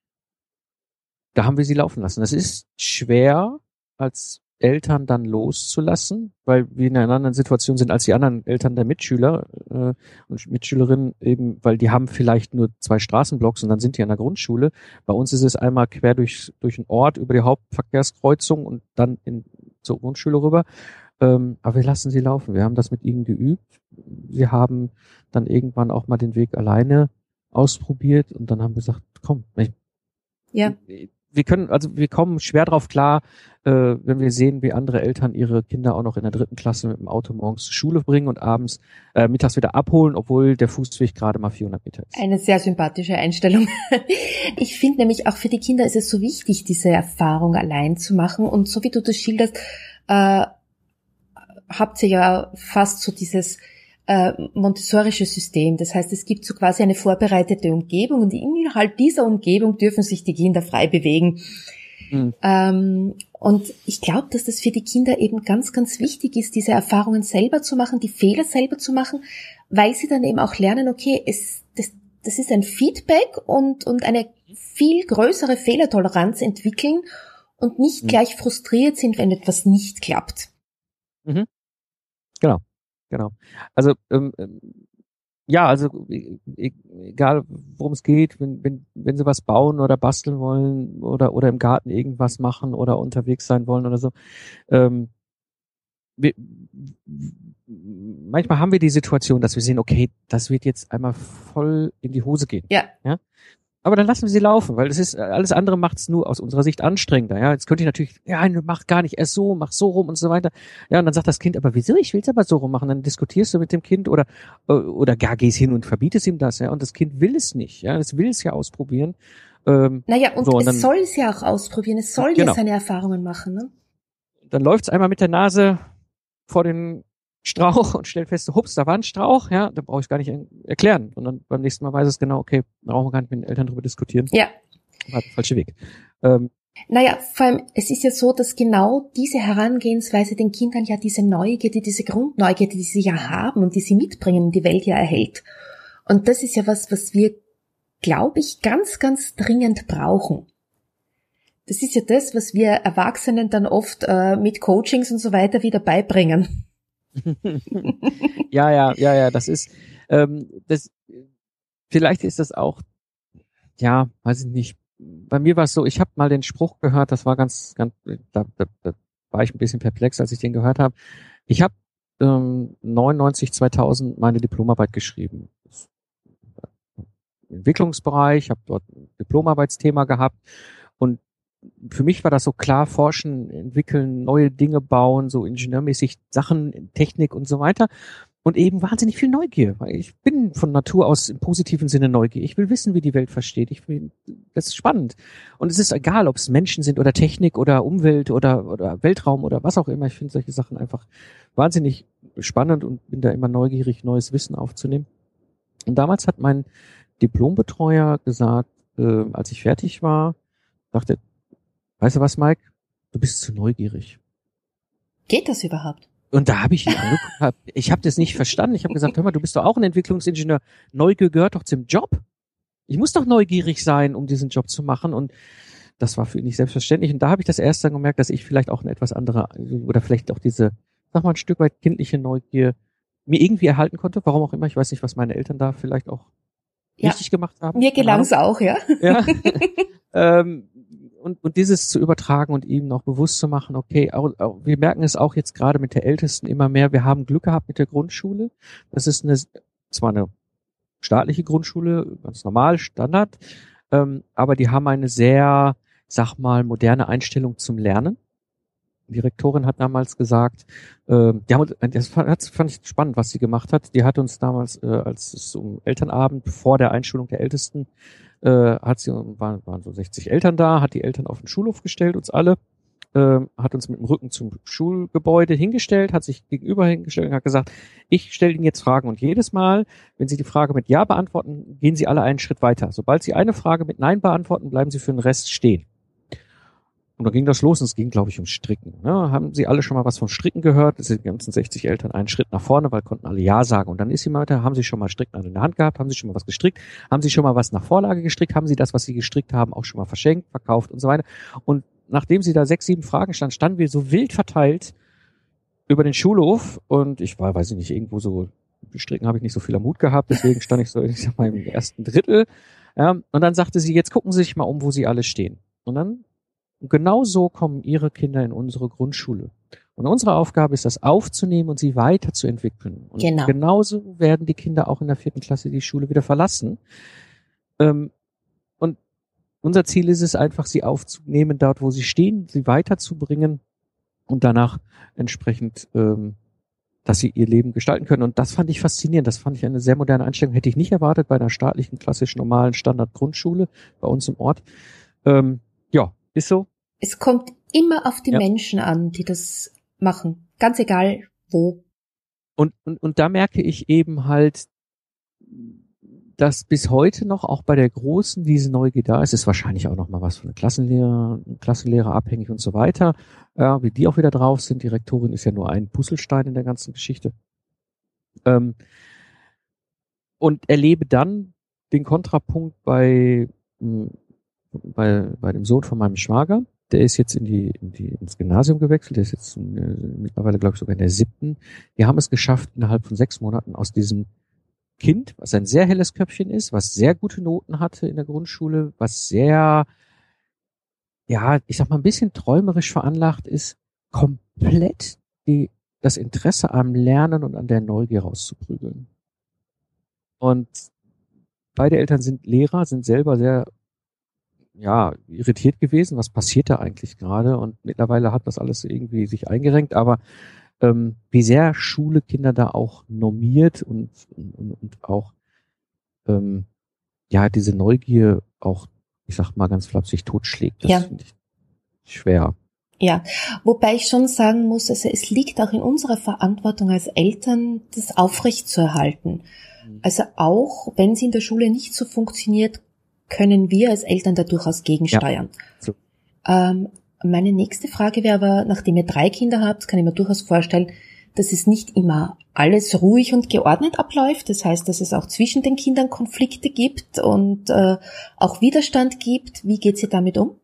da haben wir sie laufen lassen. Das ist schwer als Eltern dann loszulassen, weil wir in einer anderen Situation sind als die anderen Eltern der Mitschüler äh, und Mitschülerinnen eben, weil die haben vielleicht nur zwei Straßenblocks und dann sind die an der Grundschule. Bei uns ist es einmal quer durch durch den Ort über die Hauptverkehrskreuzung und dann in zur Grundschule rüber. Ähm, aber wir lassen sie laufen. Wir haben das mit ihnen geübt. Sie haben dann irgendwann auch mal den Weg alleine ausprobiert und dann haben wir gesagt, komm, ich, ja. wir können, also wir kommen schwer drauf klar, äh, wenn wir sehen, wie andere Eltern ihre Kinder auch noch in der dritten Klasse mit dem Auto morgens zur Schule bringen und abends, äh, mittags wieder abholen, obwohl der Fußweg gerade mal vierhundert Meter ist. Eine sehr sympathische Einstellung. Ich finde nämlich auch für die Kinder ist es so wichtig, diese Erfahrung allein zu machen und so wie du das schilderst, äh, habt ihr ja fast so dieses äh, montessorische System. Das heißt, es gibt so quasi eine vorbereitete Umgebung und innerhalb dieser Umgebung dürfen sich die Kinder frei bewegen. Mhm. Ähm, und ich glaube, dass das für die Kinder eben ganz, ganz wichtig ist, diese Erfahrungen selber zu machen, die Fehler selber zu machen, weil sie dann eben auch lernen, okay, es, das, das ist ein Feedback und, und eine viel größere Fehlertoleranz entwickeln und nicht mhm. gleich frustriert sind, wenn etwas nicht klappt. Mhm. Genau, genau. Also ähm, ja, also egal worum es geht, wenn wenn wenn sie was bauen oder basteln wollen oder oder im Garten irgendwas machen oder unterwegs sein wollen oder so, ähm, wir, manchmal haben wir die Situation, dass wir sehen, okay, das wird jetzt einmal voll in die Hose gehen. Ja. Ja. Aber dann lassen wir sie laufen, weil das ist, alles andere macht es nur aus unserer Sicht anstrengender. Ja, jetzt könnte ich natürlich, ja, mach gar nicht erst so, mach so rum und so weiter. Ja, und dann sagt das Kind, aber wieso? Ich will es aber so rum machen. Dann diskutierst du mit dem Kind oder oder gar gehst hin und verbietest ihm das. Ja, und das Kind will es nicht. Ja, es will es ja ausprobieren. Ähm, naja, und, so, und es dann, soll es ja auch ausprobieren. Es soll genau. ja seine Erfahrungen machen. Ne? Dann läuft's einmal mit der Nase vor den Strauch und stellt fest, hups, da war ein Strauch, ja, da brauche ich gar nicht erklären. Und dann beim nächsten Mal weiß es genau, okay, da brauchen wir gar nicht mit den Eltern drüber diskutieren. Ja. War der falsche Weg. Ähm, naja, vor allem, es ist ja so, dass genau diese Herangehensweise den Kindern ja diese Neugierde, diese Grundneugierde, die sie ja haben und die sie mitbringen, in die Welt ja erhält. Und das ist ja was, was wir, glaube ich, ganz, ganz dringend brauchen. Das ist ja das, was wir Erwachsenen dann oft äh, mit Coachings und so weiter wieder beibringen. ja, ja, ja, ja, das ist, ähm, das, vielleicht ist das auch, ja, weiß ich nicht. Bei mir war es so, ich habe mal den Spruch gehört, das war ganz, ganz, da, da, da war ich ein bisschen perplex, als ich den gehört habe. Ich habe ähm, neunundneunzig, zweitausend meine Diplomarbeit geschrieben. Im Entwicklungsbereich, habe dort ein Diplomarbeitsthema gehabt und für mich war das so klar, forschen, entwickeln, neue Dinge bauen, so ingenieurmäßig Sachen, Technik und so weiter. Und eben wahnsinnig viel Neugier, weil ich bin von Natur aus im positiven Sinne Neugier. Ich will wissen, wie die Welt versteht. Ich will, das ist spannend. Und es ist egal, ob es Menschen sind oder Technik oder Umwelt oder, oder Weltraum oder was auch immer. Ich finde solche Sachen einfach wahnsinnig spannend und bin da immer neugierig, neues Wissen aufzunehmen. Und damals hat mein Diplombetreuer gesagt, äh, als ich fertig war, dachte, weißt du was, Mike? Du bist zu neugierig. Geht das überhaupt? Und da habe ich ihn angeguckt, hab, ich habe das nicht verstanden. Ich habe gesagt, hör mal, du bist doch auch ein Entwicklungsingenieur. Neugier gehört doch zum Job. Ich muss doch neugierig sein, um diesen Job zu machen. Und das war für ihn nicht selbstverständlich. Und da habe ich das erste Mal gemerkt, dass ich vielleicht auch eine etwas andere oder vielleicht auch diese, sag mal, ein Stück weit kindliche Neugier mir irgendwie erhalten konnte. Warum auch immer. Ich weiß nicht, was meine Eltern da vielleicht auch ja. richtig gemacht haben. Mir gelang es auch, ja. Ja. ähm, und, und dieses zu übertragen und ihm noch bewusst zu machen, okay, auch, auch, wir merken es auch jetzt gerade mit der Ältesten immer mehr, wir haben Glück gehabt mit der Grundschule. Das ist eine, zwar eine staatliche Grundschule, ganz normal, Standard, ähm, aber die haben eine sehr, ich sag mal, moderne Einstellung zum Lernen. Die Rektorin hat damals gesagt, äh, die haben, das fand, das fand ich spannend, was sie gemacht hat. Die hat uns damals, äh, als es um Elternabend vor der Einschulung der Ältesten, äh, hat sie, waren, waren so sechzig Eltern da, hat die Eltern auf den Schulhof gestellt, uns alle, äh, hat uns mit dem Rücken zum Schulgebäude hingestellt, hat sich gegenüber hingestellt und hat gesagt, ich stelle Ihnen jetzt Fragen und jedes Mal, wenn Sie die Frage mit Ja beantworten, gehen Sie alle einen Schritt weiter. Sobald Sie eine Frage mit Nein beantworten, bleiben Sie für den Rest stehen. Und dann ging das los und es ging, glaube ich, um Stricken. Ne? Haben Sie alle schon mal was vom Stricken gehört? Das sind die ganzen sechzig Eltern einen Schritt nach vorne, weil konnten alle Ja sagen. Und dann ist jemand, haben Sie schon mal Stricken in der Hand gehabt? Haben Sie schon mal was gestrickt? Haben Sie schon mal was nach Vorlage gestrickt? Haben Sie das, was Sie gestrickt haben, auch schon mal verschenkt, verkauft und so weiter? Und nachdem Sie da sechs, sieben Fragen standen, standen wir so wild verteilt über den Schulhof. Und ich war, weiß ich nicht, irgendwo so, Stricken habe ich nicht so viel am Mut gehabt, deswegen stand ich so, ich sag mal, im ersten Drittel. Ja, und dann sagte sie, jetzt gucken Sie sich mal um, wo Sie alle stehen. Und dann Und genau so kommen Ihre Kinder in unsere Grundschule. Und unsere Aufgabe ist, das aufzunehmen und sie weiterzuentwickeln. Und genau. genauso werden die Kinder auch in der vierten Klasse die Schule wieder verlassen. Ähm, und unser Ziel ist es einfach, sie aufzunehmen, dort, wo sie stehen, sie weiterzubringen und danach entsprechend, ähm, dass sie ihr Leben gestalten können. Und das fand ich faszinierend. Das fand ich eine sehr moderne Einstellung. Hätte ich nicht erwartet bei einer staatlichen, klassisch normalen Standard-Grundschule bei uns im Ort. Ähm, ja, ist so. Es kommt immer auf die ja. Menschen an, die das machen. Ganz egal, wo. Und, und, und da merke ich eben halt, dass bis heute noch auch bei der Großen diese Neugier da ist. Ist wahrscheinlich auch noch mal was von der Klassenlehrer, Klassenlehrer abhängig und so weiter. Ja, wie die auch wieder drauf sind. Die Rektorin ist ja nur ein Puzzlestein in der ganzen Geschichte. Ähm, und erlebe dann den Kontrapunkt bei, bei, bei dem Sohn von meinem Schwager. Der ist jetzt in die, in die, ins Gymnasium gewechselt. Der ist jetzt äh, mittlerweile, glaube ich, sogar in der siebten. Die haben es geschafft, innerhalb von sechs Monaten aus diesem Kind, was ein sehr helles Köpfchen ist, was sehr gute Noten hatte in der Grundschule, was sehr, ja, ich sag mal, ein bisschen träumerisch veranlagt ist, komplett die, das Interesse am Lernen und an der Neugier rauszuprügeln. Und beide Eltern sind Lehrer, sind selber sehr, ja, irritiert gewesen. Was passiert da eigentlich gerade? Und mittlerweile hat das alles irgendwie sich eingerenkt, aber ähm, wie sehr Schule Kinder da auch normiert und, und, und auch, ähm, ja, diese Neugier auch, ich sag mal ganz flapsig, totschlägt. Das ja. finde ich schwer. Ja, wobei ich schon sagen muss, also es liegt auch in unserer Verantwortung als Eltern, das aufrechtzuerhalten. Mhm. Also auch, wenn es in der Schule nicht so funktioniert, können wir als Eltern da durchaus gegensteuern. Ja. So. Ähm, meine nächste Frage wäre aber, nachdem ihr drei Kinder habt, kann ich mir durchaus vorstellen, dass es nicht immer alles ruhig und geordnet abläuft. Das heißt, dass es auch zwischen den Kindern Konflikte gibt und äh, auch Widerstand gibt. Wie geht ihr damit um?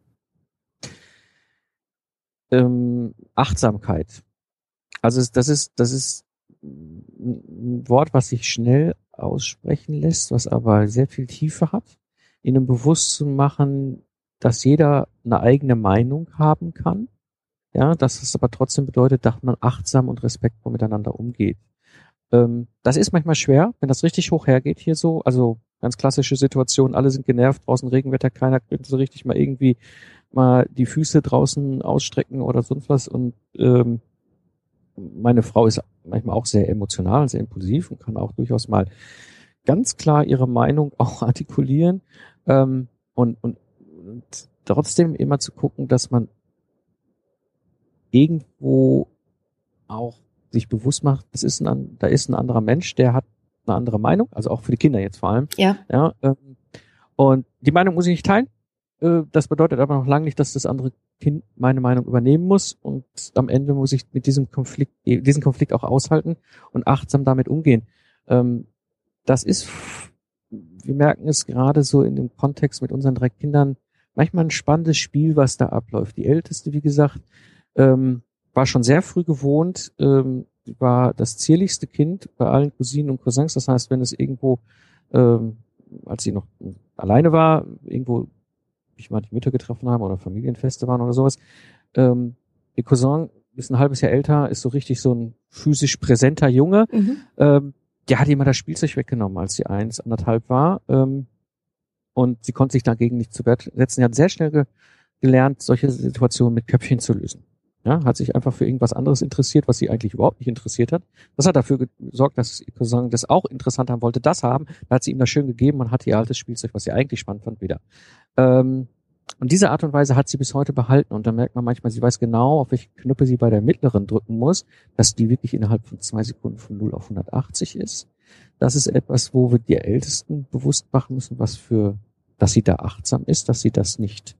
Ähm, Achtsamkeit. Also das ist, das ist ein Wort, was sich schnell aussprechen lässt, was aber sehr viel Tiefe hat. Ihnen bewusst zu machen, dass jeder eine eigene Meinung haben kann. Ja, dass es aber trotzdem bedeutet, dass man achtsam und respektvoll miteinander umgeht. Ähm, das ist manchmal schwer, wenn das richtig hoch hergeht hier so. Also ganz klassische Situation, alle sind genervt, draußen Regenwetter, keiner könnte so richtig mal irgendwie mal die Füße draußen ausstrecken oder sonst was. Und ähm, meine Frau ist manchmal auch sehr emotional, sehr impulsiv und kann auch durchaus mal ganz klar ihre Meinung auch artikulieren. Ähm, und, und, und trotzdem immer zu gucken, dass man irgendwo auch sich bewusst macht, das ist ein, da ist ein anderer Mensch, der hat eine andere Meinung, also auch für die Kinder jetzt vor allem. Ja. Ja. Ähm, und die Meinung muss ich nicht teilen. Äh, das bedeutet aber noch lange nicht, dass das andere Kind meine Meinung übernehmen muss und am Ende muss ich mit diesem Konflikt, diesen Konflikt auch aushalten und achtsam damit umgehen. Ähm, das ist, wir merken es gerade so in dem Kontext mit unseren drei Kindern, manchmal ein spannendes Spiel, was da abläuft. Die Älteste, wie gesagt, ähm, war schon sehr früh gewohnt, ähm, war das zierlichste Kind bei allen Cousinen und Cousins. Das heißt, wenn es irgendwo, ähm, als sie noch alleine war, irgendwo ich mal die Mütter getroffen haben oder Familienfeste waren oder sowas, ähm, ihr Cousin ist ein halbes Jahr älter, ist so richtig so ein physisch präsenter Junge. Mhm. Ähm, der hat immer das Spielzeug weggenommen, als sie eins, anderthalb war. Ähm, und sie konnte sich dagegen nicht zu Wehr setzen. Sie hat sehr schnell ge gelernt, solche Situationen mit Köpfchen zu lösen. Ja, hat sich einfach für irgendwas anderes interessiert, was sie eigentlich überhaupt nicht interessiert hat. Das hat dafür gesorgt, dass ihr Cousin das auch interessant haben wollte, das haben. Da hat sie ihm das schön gegeben und hat ihr altes Spielzeug, was sie eigentlich spannend fand, wieder. Ähm, und diese Art und Weise hat sie bis heute behalten. Und da merkt man manchmal, sie weiß genau, auf welche Knöpfe sie bei der mittleren drücken muss, dass die wirklich innerhalb von zwei Sekunden von null auf hundertachtzig ist. Das ist etwas, wo wir die Ältesten bewusst machen müssen, was für, dass sie da achtsam ist, dass sie das nicht,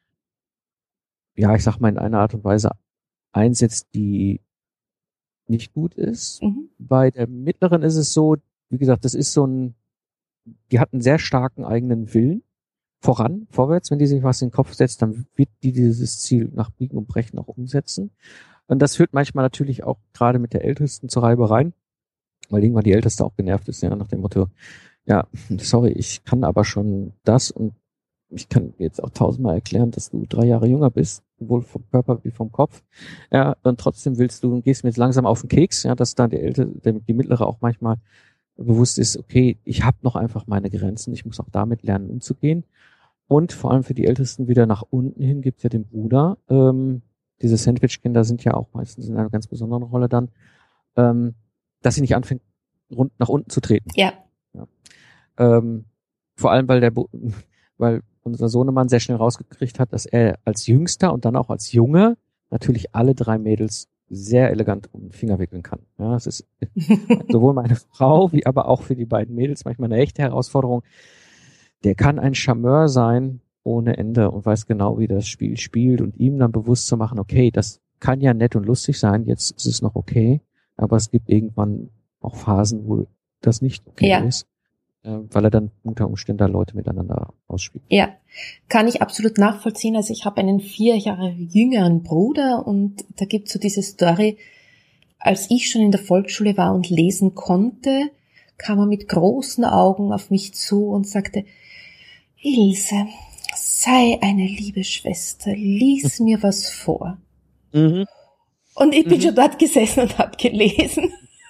ja, ich sag mal, in einer Art und Weise einsetzt, die nicht gut ist. Mhm. Bei der mittleren ist es so, wie gesagt, das ist so ein, die hat einen sehr starken eigenen Willen. Voran, vorwärts, wenn die sich was in den Kopf setzt, dann wird die dieses Ziel nach Biegen und Brechen auch umsetzen. Und das führt manchmal natürlich auch gerade mit der Ältesten zu Reibereien, weil irgendwann die Älteste auch genervt ist, ja, nach dem Motto, ja, sorry, ich kann aber schon das und ich kann jetzt auch tausendmal erklären, dass du drei Jahre jünger bist, sowohl vom Körper wie vom Kopf. Ja, und trotzdem willst du und gehst mir jetzt langsam auf den Keks, ja, dass dann die Ältere, die Mittlere auch manchmal bewusst ist, okay, ich habe noch einfach meine Grenzen, ich muss auch damit lernen, umzugehen. Und vor allem für die Ältesten wieder nach unten hin gibt's ja den Bruder. Ähm, diese Sandwich-Kinder sind ja auch meistens in einer ganz besonderen Rolle dann, ähm, dass sie nicht anfängt, rund nach unten zu treten. Ja. Ja. Ähm, vor allem, weil der, weil unser Sohnemann sehr schnell rausgekriegt hat, dass er als Jüngster und dann auch als Junge natürlich alle drei Mädels sehr elegant um den Finger wickeln kann. Ja, es ist sowohl meine Frau wie aber auch für die beiden Mädels manchmal eine echte Herausforderung. Der kann ein Charmeur sein ohne Ende und weiß genau, wie das Spiel spielt und ihm dann bewusst zu machen, okay, das kann ja nett und lustig sein, jetzt ist es noch okay, aber es gibt irgendwann auch Phasen, wo das nicht okay ja. ist, äh, weil er dann unter Umständen da Leute miteinander ausspielt. Ja, kann ich absolut nachvollziehen. Also ich habe einen vier Jahre jüngeren Bruder und da gibt's so diese Story, als ich schon in der Volksschule war und lesen konnte, kam er mit großen Augen auf mich zu und sagte, Ilse, sei eine liebe Schwester, lies mir was vor. Mhm. Und ich bin mhm. schon dort gesessen und habe gelesen.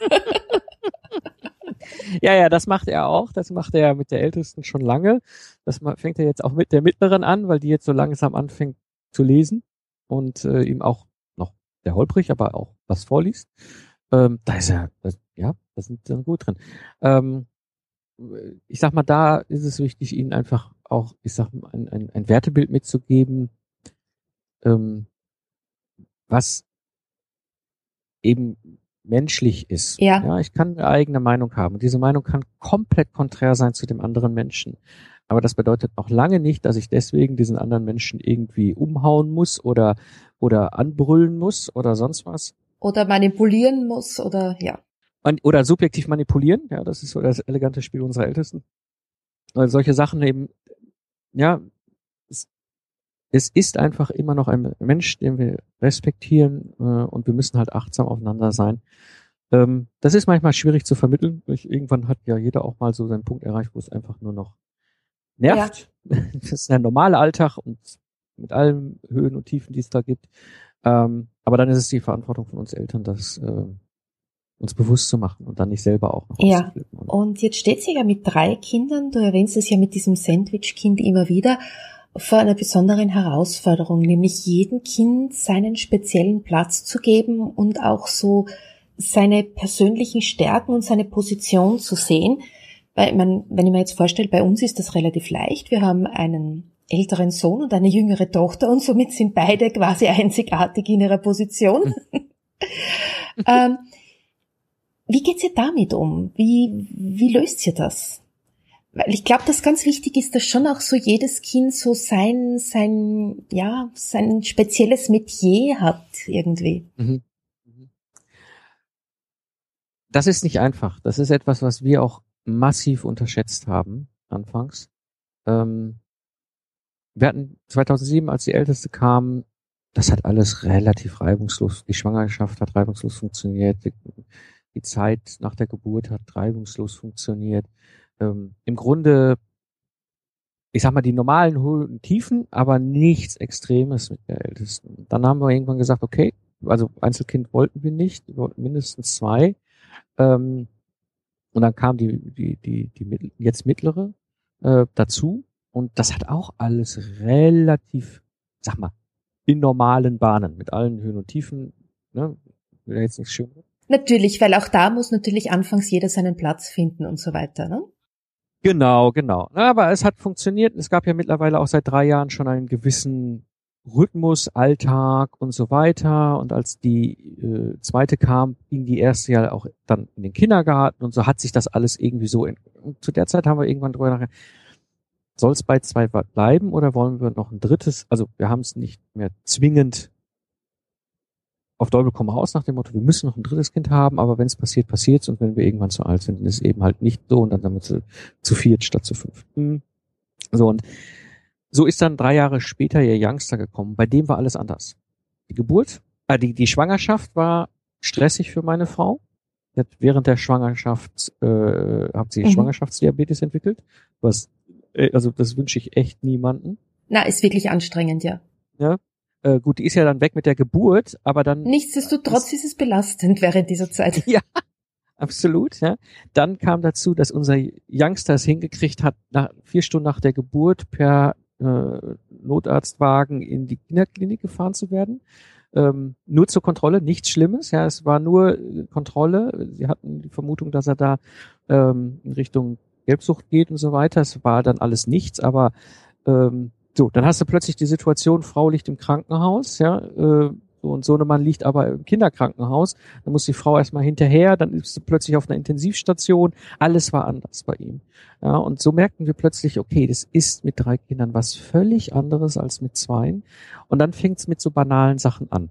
Ja, ja, das macht er auch. Das macht er mit der Ältesten schon lange. Das fängt er jetzt auch mit der Mittleren an, weil die jetzt so langsam anfängt zu lesen und äh, ihm auch noch sehr holprig, aber auch was vorliest. Ähm, da ist er, das, ja, da sind sie gut drin. Ähm, ich sag mal, da ist es wichtig, ihnen einfach auch, ich sag mal, ein, ein, ein Wertebild mitzugeben, ähm, was eben menschlich ist. Ja. Ja, ich kann eine eigene Meinung haben. Und diese Meinung kann komplett konträr sein zu dem anderen Menschen. Aber das bedeutet noch lange nicht, dass ich deswegen diesen anderen Menschen irgendwie umhauen muss oder, oder anbrüllen muss oder sonst was. Oder manipulieren muss oder, ja. Oder subjektiv manipulieren. Ja, das ist so das elegante Spiel unserer Ältesten. Weil solche Sachen eben, ja, es, es ist einfach immer noch ein Mensch, den wir respektieren, äh, und wir müssen halt achtsam aufeinander sein. Ähm, das ist manchmal schwierig zu vermitteln. Irgendwann hat ja jeder auch mal so seinen Punkt erreicht, wo es einfach nur noch nervt. Ja. Das ist ein normaler Alltag und mit allen Höhen und Tiefen, die es da gibt. Ähm, aber dann ist es die Verantwortung von uns Eltern, das äh, uns bewusst zu machen und dann nicht selber auch noch Ja, und jetzt steht sie ja mit drei Kindern, du erwähnst es ja mit diesem Sandwich-Kind immer wieder, vor einer besonderen Herausforderung, nämlich jedem Kind seinen speziellen Platz zu geben und auch so seine persönlichen Stärken und seine Position zu sehen. Weil man, wenn ich mir jetzt vorstelle, bei uns ist das relativ leicht. Wir haben einen älteren Sohn und eine jüngere Tochter und somit sind beide quasi einzigartig in ihrer Position. ähm, Wie geht's ihr damit um? Wie, wie löst ihr das? Weil ich glaube, dass ganz wichtig ist, dass schon auch so jedes Kind so sein, sein, ja, sein spezielles Metier hat irgendwie. Mhm. Das ist nicht einfach. Das ist etwas, was wir auch massiv unterschätzt haben anfangs. Ähm, wir hatten zweitausendsieben, als die Älteste kam, das hat alles relativ reibungslos, die Schwangerschaft hat reibungslos funktioniert, die, die Zeit nach der Geburt hat reibungslos funktioniert. Ähm, im Grunde, ich sag mal, die normalen Höhen und Tiefen, aber nichts Extremes mit der Ältesten. Dann haben wir irgendwann gesagt, okay, also Einzelkind wollten wir nicht, wir wollten mindestens zwei. Ähm, und dann kam die, die, die, die jetzt mittlere äh, dazu. Und das hat auch alles relativ, sag mal, in normalen Bahnen, mit allen Höhen und Tiefen, ne, will jetzt nicht schön. Natürlich, weil auch da muss natürlich anfangs jeder seinen Platz finden und so weiter, ne? Genau, genau. Aber es hat funktioniert. Es gab ja mittlerweile auch seit drei Jahren schon einen gewissen Rhythmus, Alltag und so weiter. Und als die äh, zweite kam, ging die erste ja auch dann in den Kindergarten und so hat sich das alles irgendwie so. In, und zu der Zeit haben wir irgendwann drüber nachgedacht, soll es bei zwei bleiben oder wollen wir noch ein drittes? Also wir haben es nicht mehr zwingend auf Teufel komm raus nach dem Motto, wir müssen noch ein drittes Kind haben, aber wenn es passiert, passiert's und wenn wir irgendwann zu alt sind, dann ist es eben halt nicht so und dann damit zu, zu viert statt zu fünf. So und so ist dann drei Jahre später ihr Youngster gekommen. Bei dem war alles anders. Die Geburt, äh, die die Schwangerschaft war stressig für meine Frau. Sie hat während der Schwangerschaft äh, hat sie mhm. Schwangerschaftsdiabetes entwickelt, was äh, also das wünsche ich echt niemanden. Na, ist wirklich anstrengend, ja. Ja. Äh, gut, die ist ja dann weg mit der Geburt, aber dann... Nichtsdestotrotz ist, ist es belastend während dieser Zeit. Ja, absolut. Ja. Dann kam dazu, dass unser Youngster es hingekriegt hat, nach, vier Stunden nach der Geburt per äh, Notarztwagen in die Kinderklinik gefahren zu werden. Ähm, nur zur Kontrolle, nichts Schlimmes. Ja, es war nur Kontrolle. Sie hatten die Vermutung, dass er da ähm, in Richtung Gelbsucht geht und so weiter. Es war dann alles nichts, aber ähm, so, dann hast du plötzlich die Situation, Frau liegt im Krankenhaus, ja, äh, so und Sohnemann liegt aber im Kinderkrankenhaus, dann muss die Frau erstmal hinterher, dann ist sie plötzlich auf einer Intensivstation, alles war anders bei ihm. Ja, und so merkten wir plötzlich, okay, das ist mit drei Kindern was völlig anderes als mit zweien. Und dann fängt es mit so banalen Sachen an.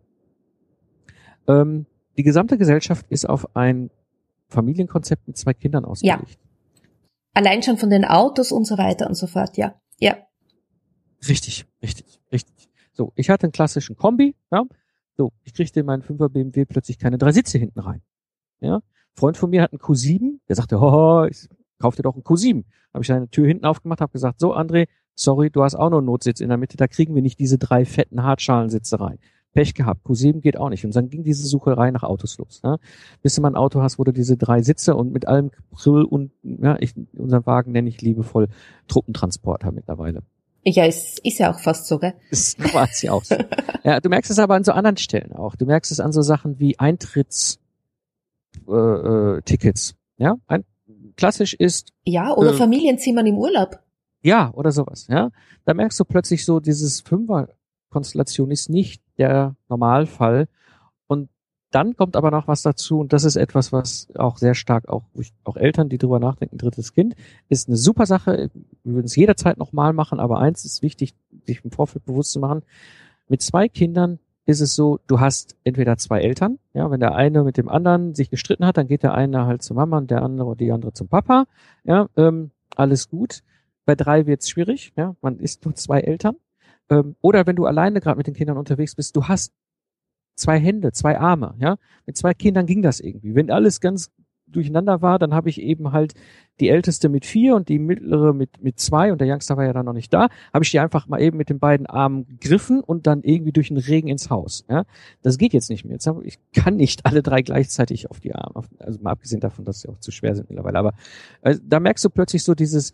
Ähm, die gesamte Gesellschaft ist auf ein Familienkonzept mit zwei Kindern ausgelegt. Ja. Allein schon von den Autos und so weiter und so fort, ja. Ja. Richtig, richtig, richtig. So, ich hatte einen klassischen Kombi, ja. So, ich kriegte in meinen Fünfer B M W plötzlich keine drei Sitze hinten rein. Ja. Freund von mir hat einen Q sieben, der sagte, hoho, ich kauf dir doch einen Q sieben. Habe ich seine Tür hinten aufgemacht, habe gesagt, so André, sorry, du hast auch noch einen Notsitz in der Mitte, da kriegen wir nicht diese drei fetten Hartschalensitze rein. Pech gehabt, Q sieben geht auch nicht. Und dann ging diese Sucherei nach Autos los. Ja. Bis du mal ein Auto hast, wo du diese drei Sitze und mit allem Grill und, ja, ich, unseren Wagen nenne ich liebevoll Truppentransporter mittlerweile. Ja, es ist ja auch fast so, gell? Ist quasi auch so. Ja, du merkst es aber an so anderen Stellen auch. Du merkst es an so Sachen wie Eintritts äh, äh, Tickets. Ja, ein, klassisch ist ja oder äh, Familienzimmern im Urlaub. Ja, oder sowas. Ja, da merkst du plötzlich so, dieses Fünfer-Konstellation ist nicht der Normalfall. Und dann kommt aber noch was dazu, und das ist etwas, was auch sehr stark, auch, auch Eltern, die drüber nachdenken, drittes Kind, ist eine super Sache. Wir würden es jederzeit nochmal machen, aber eins ist wichtig, sich im Vorfeld bewusst zu machen. Mit zwei Kindern ist es so, du hast entweder zwei Eltern, ja, wenn der eine mit dem anderen sich gestritten hat, dann geht der eine halt zur Mama und der andere oder die andere zum Papa, ja, ähm, alles gut. Bei drei wird's schwierig, ja, man ist nur zwei Eltern. Ähm, oder wenn du alleine gerade mit den Kindern unterwegs bist, du hast zwei Hände, zwei Arme, ja. Mit zwei Kindern ging das irgendwie. Wenn alles ganz durcheinander war, dann habe ich eben halt die Älteste mit vier und die mittlere mit mit zwei und der Youngster war ja dann noch nicht da, habe ich die einfach mal eben mit den beiden Armen gegriffen und dann irgendwie durch den Regen ins Haus, ja. Das geht jetzt nicht mehr. Jetzt hab, ich kann nicht alle drei gleichzeitig auf die Arme, also mal abgesehen davon, dass sie auch zu schwer sind mittlerweile, aber also, da merkst du plötzlich so dieses,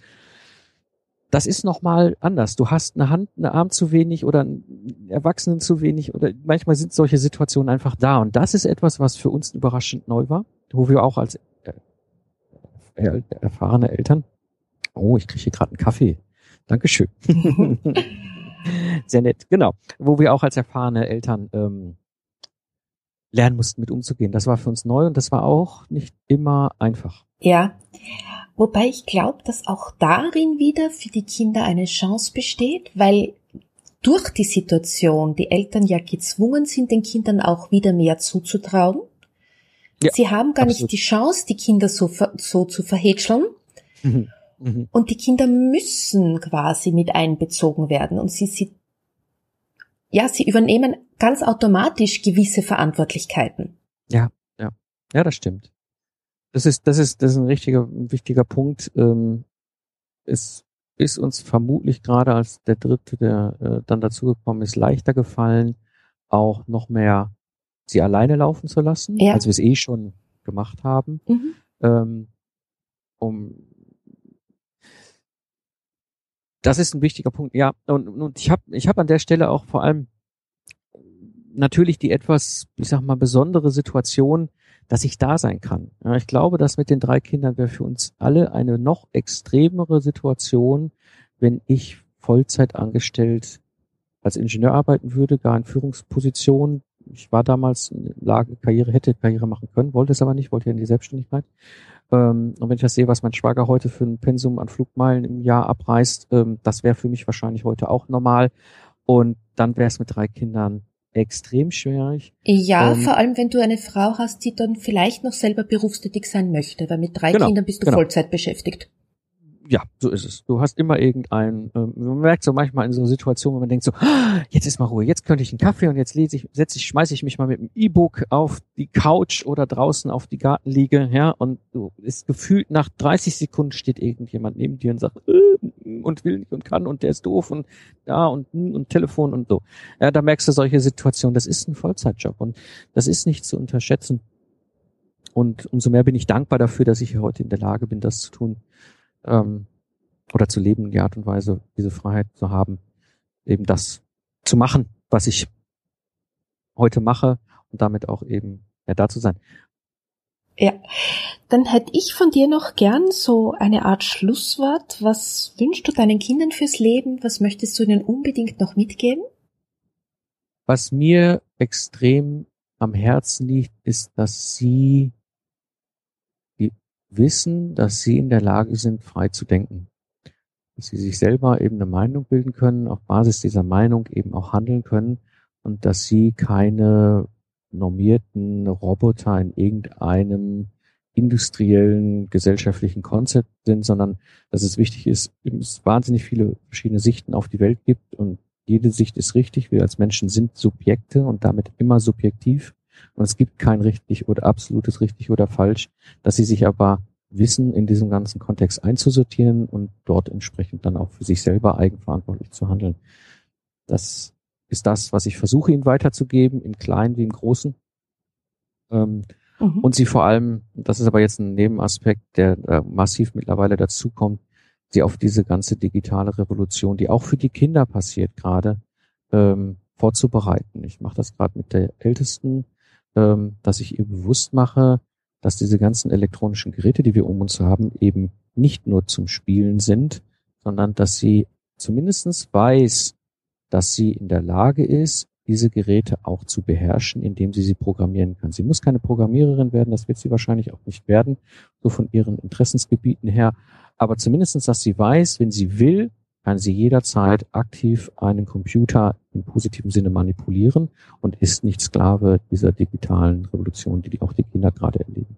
das ist nochmal anders. Du hast eine Hand, einen Arm zu wenig oder einen Erwachsenen zu wenig oder manchmal sind solche Situationen einfach da. Und das ist etwas, was für uns überraschend neu war, wo wir auch als äh, erfahrene Eltern, oh, ich kriege hier gerade einen Kaffee. Dankeschön. Sehr nett, genau. Wo wir auch als erfahrene Eltern ähm, lernen mussten, mit umzugehen. Das war für uns neu und das war auch nicht immer einfach. Ja, Wobei ich glaube, dass auch darin wieder für die Kinder eine Chance besteht, weil durch die Situation die Eltern ja gezwungen sind, den Kindern auch wieder mehr zuzutrauen. Ja, Sie haben gar absolut. nicht die Chance, die Kinder so, so zu verhätscheln. Mhm. Mhm. Und die Kinder müssen quasi mit einbezogen werden. Und sie, sie, ja, sie übernehmen ganz automatisch gewisse Verantwortlichkeiten. Ja, ja. Ja, das stimmt. Das ist, das ist, das ist ein richtiger, ein wichtiger Punkt. Ähm, es ist uns vermutlich gerade als der Dritte, der äh, dann dazugekommen ist, leichter gefallen, auch noch mehr sie alleine laufen zu lassen, Ja. als wir es eh schon gemacht haben. Mhm. Ähm, um Das ist ein wichtiger Punkt. Ja, und, und ich habe ich hab an der Stelle auch vor allem natürlich die etwas, ich sag mal, besondere Situation, dass ich da sein kann. Ja, ich glaube, dass mit den drei Kindern wäre für uns alle eine noch extremere Situation, wenn ich Vollzeit angestellt als Ingenieur arbeiten würde, gar in Führungsposition. Ich war damals in der Lage, Karriere, hätte Karriere machen können, wollte es aber nicht, wollte ja in die Selbstständigkeit. Ähm, und wenn ich das sehe, was mein Schwager heute für ein Pensum an Flugmeilen im Jahr abreißt, ähm, das wäre für mich wahrscheinlich heute auch normal. Und dann wäre es mit drei Kindern extrem schwierig. Ja, Ähm, vor allem, wenn du eine Frau hast, die dann vielleicht noch selber berufstätig sein möchte, weil mit drei Genau, Kindern bist du genau. Vollzeit beschäftigt. Ja, so ist es. Du hast immer irgendeinen, ähm, man merkt so manchmal in so Situationen, wo man denkt so, ah, jetzt ist mal Ruhe, jetzt könnte ich einen Kaffee und jetzt lese ich, setze ich, schmeiße ich mich mal mit dem E-Book auf die Couch oder draußen auf die Gartenliege, ja, und du ist gefühlt nach dreißig Sekunden steht irgendjemand neben dir und sagt, äh, und will nicht und kann und der ist doof und ja und und Telefon und so. Ja, da merkst du solche Situationen, das ist ein Vollzeitjob und das ist nicht zu unterschätzen. Und umso mehr bin ich dankbar dafür, dass ich heute in der Lage bin, das zu tun. Ähm, oder zu leben, die Art und Weise, diese Freiheit zu haben, eben das zu machen, was ich heute mache und damit auch eben ja, da zu sein. Ja, dann hätte ich von dir noch gern so eine Art Schlusswort. Was wünschst du deinen Kindern fürs Leben? Was möchtest du ihnen unbedingt noch mitgeben? Was mir extrem am Herzen liegt, ist, dass sie die wissen, dass sie in der Lage sind, frei zu denken. Dass sie sich selber eben eine Meinung bilden können, auf Basis dieser Meinung eben auch handeln können und dass sie keine normierten Roboter in irgendeinem industriellen, gesellschaftlichen Konzept sind, sondern dass es wichtig ist, es wahnsinnig viele verschiedene Sichten auf die Welt gibt und jede Sicht ist richtig. Wir als Menschen sind Subjekte und damit immer subjektiv und es gibt kein richtig oder absolutes richtig oder falsch, dass sie sich aber wissen, in diesem ganzen Kontext einzusortieren und dort entsprechend dann auch für sich selber eigenverantwortlich zu handeln. Das ist das, was ich versuche, ihnen weiterzugeben, im Kleinen wie im Großen. Ähm, mhm. Und sie vor allem, das ist aber jetzt ein Nebenaspekt, der äh, massiv mittlerweile dazukommt, sie auf diese ganze digitale Revolution, die auch für die Kinder passiert gerade, ähm, vorzubereiten. Ich mache das gerade mit der Ältesten, ähm, dass ich ihr bewusst mache, dass diese ganzen elektronischen Geräte, die wir um uns haben, eben nicht nur zum Spielen sind, sondern dass sie zumindest weiß, dass sie in der Lage ist, diese Geräte auch zu beherrschen, indem sie sie programmieren kann. Sie muss keine Programmiererin werden, das wird sie wahrscheinlich auch nicht werden, so von ihren Interessensgebieten her. Aber zumindest, dass sie weiß, wenn sie will, kann sie jederzeit aktiv einen Computer im positiven Sinne manipulieren und ist nicht Sklave dieser digitalen Revolution, die auch die Kinder gerade erleben.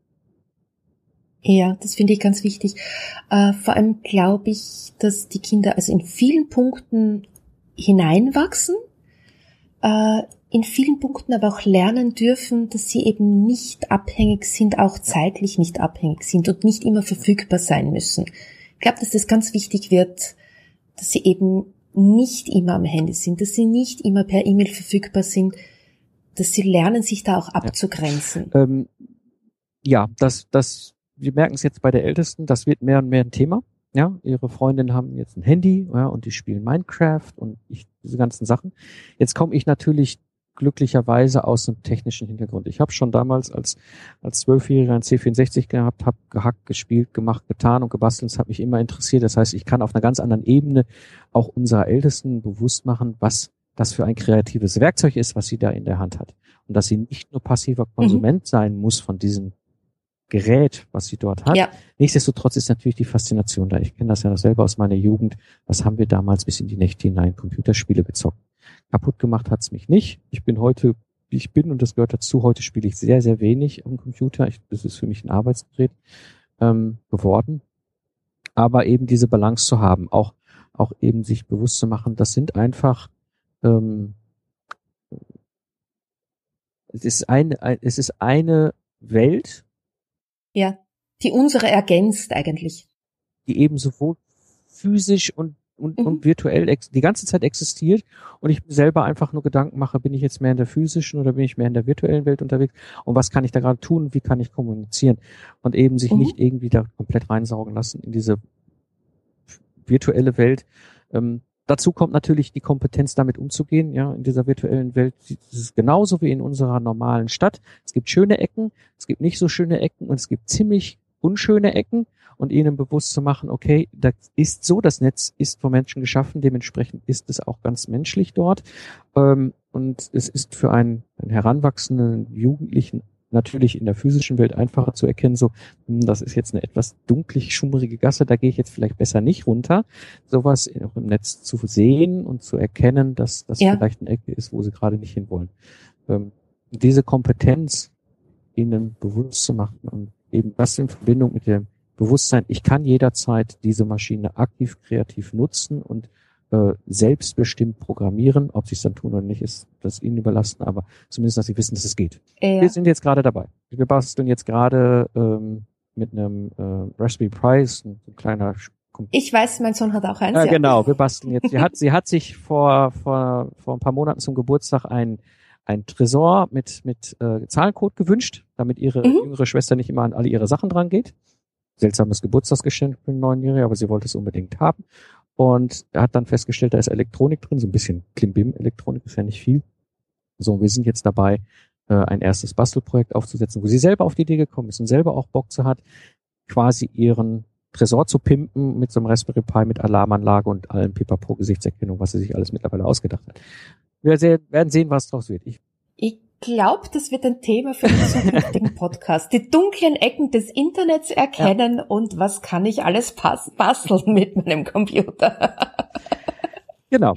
Ja, das finde ich ganz wichtig. Äh, vor allem glaube ich, dass die Kinder also in vielen Punkten hineinwachsen, äh, in vielen Punkten aber auch lernen dürfen, dass sie eben nicht abhängig sind, auch zeitlich nicht abhängig sind und nicht immer verfügbar sein müssen. Ich glaube, dass das ganz wichtig wird, dass sie eben nicht immer am Handy sind, dass sie nicht immer per E-Mail verfügbar sind, dass sie lernen, sich da auch abzugrenzen. Ja, ähm, ja das, das, wir merken es jetzt bei der Ältesten, das wird mehr und mehr ein Thema. Ja, ihre Freundinnen haben jetzt ein Handy, ja, und die spielen Minecraft und ich, diese ganzen Sachen. Jetzt komme ich natürlich glücklicherweise aus einem technischen Hintergrund. Ich habe schon damals als als Zwölfjähriger ein C vierundsechzig gehabt, habe gehackt, gespielt, gemacht, getan und gebastelt. Das hat mich immer interessiert. Das heißt, ich kann auf einer ganz anderen Ebene auch unserer Ältesten bewusst machen, was das für ein kreatives Werkzeug ist, was sie da in der Hand hat. Und dass sie nicht nur passiver Konsument mhm. sein muss von diesen Gerät, was sie dort hat. Ja. Nichtsdestotrotz ist natürlich die Faszination da. Ich kenne das ja noch selber aus meiner Jugend. Was haben wir damals bis in die Nächte hinein Computerspiele gezockt? Kaputt gemacht hat's mich nicht. Ich bin heute, wie ich bin, und das gehört dazu. Heute spiele ich sehr, sehr wenig am Computer. Ich, das ist für mich ein Arbeitsgerät ähm, geworden. Aber eben diese Balance zu haben, auch auch eben sich bewusst zu machen, das sind einfach ähm, es ist eine ein, es ist eine Welt, Ja, die unsere ergänzt eigentlich. die eben sowohl physisch und und, Mhm. und virtuell ex- die ganze Zeit existiert, und ich mir selber einfach nur Gedanken mache, bin ich jetzt mehr in der physischen oder bin ich mehr in der virtuellen Welt unterwegs, und was kann ich da gerade tun, wie kann ich kommunizieren, und eben sich Mhm. nicht irgendwie da komplett reinsaugen lassen in diese virtuelle Welt. Ähm, dazu kommt natürlich die Kompetenz, damit umzugehen, ja, in dieser virtuellen Welt. Es ist genauso wie in unserer normalen Stadt. Es gibt schöne Ecken, es gibt nicht so schöne Ecken und es gibt ziemlich unschöne Ecken, und ihnen bewusst zu machen, okay, das ist so, das Netz ist von Menschen geschaffen, dementsprechend ist es auch ganz menschlich dort. Ähm, und es ist für einen, einen heranwachsenden Jugendlichen natürlich in der physischen Welt einfacher zu erkennen, so, hm, das ist jetzt eine etwas dunklig schummrige Gasse, da gehe ich jetzt vielleicht besser nicht runter. Sowas auch im Netz zu sehen und zu erkennen, dass das Ja. vielleicht eine Ecke ist, wo sie gerade nicht hinwollen. Ähm, diese Kompetenz ihnen bewusst zu machen und eben das in Verbindung mit dem Bewusstsein, ich kann jederzeit diese Maschine aktiv, kreativ nutzen und äh, selbstbestimmt programmieren. Ob sie es dann tun oder nicht, ist das ihnen überlassen, aber zumindest, dass sie wissen, dass es geht. Ja. Wir sind jetzt gerade dabei. Wir basteln jetzt gerade ähm, mit einem äh, Raspberry Pi, ein, ein kleiner Computer. Ich weiß, mein Sohn hat auch eins. Ja, Ja. genau, wir basteln jetzt. Sie hat, sie hat sich vor, vor, vor ein paar Monaten zum Geburtstag ein, ein Tresor mit, mit äh, Zahlencode gewünscht, damit ihre Mhm. jüngere Schwester nicht immer an alle ihre Sachen dran geht. Seltsames Geburtstagsgeschenk für einen Neunjährigen, aber sie wollte es unbedingt haben. Und er hat dann festgestellt, da ist Elektronik drin, so ein bisschen Klimbim-Elektronik, ist ja nicht viel. So, wir sind jetzt dabei, äh, ein erstes Bastelprojekt aufzusetzen, wo sie selber auf die Idee gekommen ist und selber auch Bock zu hat, quasi ihren Tresor zu pimpen mit so einem Raspberry Pi, mit Alarmanlage und allem Pipapo Gesichtserkennung, was sie sich alles mittlerweile ausgedacht hat. Wir se- werden sehen, was draus wird. Ich Ich glaube, das wird ein Thema für den zukünftigen Podcast. Die dunklen Ecken des Internets erkennen und was kann ich alles pas- basteln mit meinem Computer. Genau.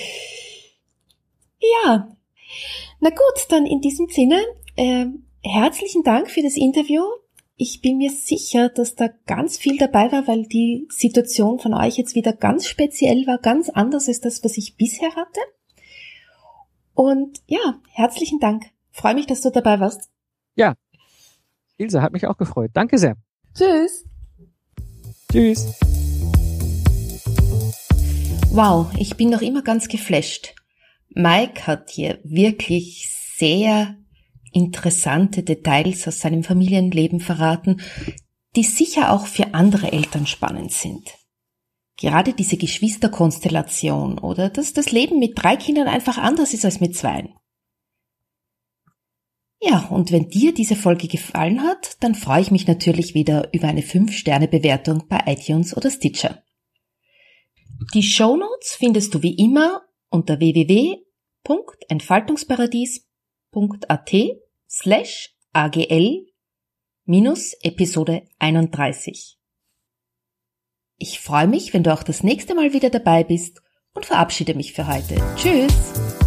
Ja, na gut, dann in diesem Sinne, äh, herzlichen Dank für das Interview. Ich bin mir sicher, dass da ganz viel dabei war, weil die Situation von euch jetzt wieder ganz speziell war, ganz anders als das, was ich bisher hatte. Und ja, herzlichen Dank. Freue mich, dass du dabei warst. Ja. Ilse, hat mich auch gefreut. Danke sehr. Tschüss. Tschüss. Wow, ich bin noch immer ganz geflasht. Mike hat hier wirklich sehr interessante Details aus seinem Familienleben verraten, die sicher auch für andere Eltern spannend sind. Gerade diese Geschwisterkonstellation oder dass das Leben mit drei Kindern einfach anders ist als mit zweien. Ja, und wenn dir diese Folge gefallen hat, dann freue ich mich natürlich wieder über eine fünf Sterne Bewertung bei iTunes oder Stitcher. Die Shownotes findest du wie immer unter w w w punkt entfaltungsparadies punkt a t slash a g l minus Episode einunddreißig. Ich freue mich, wenn du auch das nächste Mal wieder dabei bist und verabschiede mich für heute. Tschüss!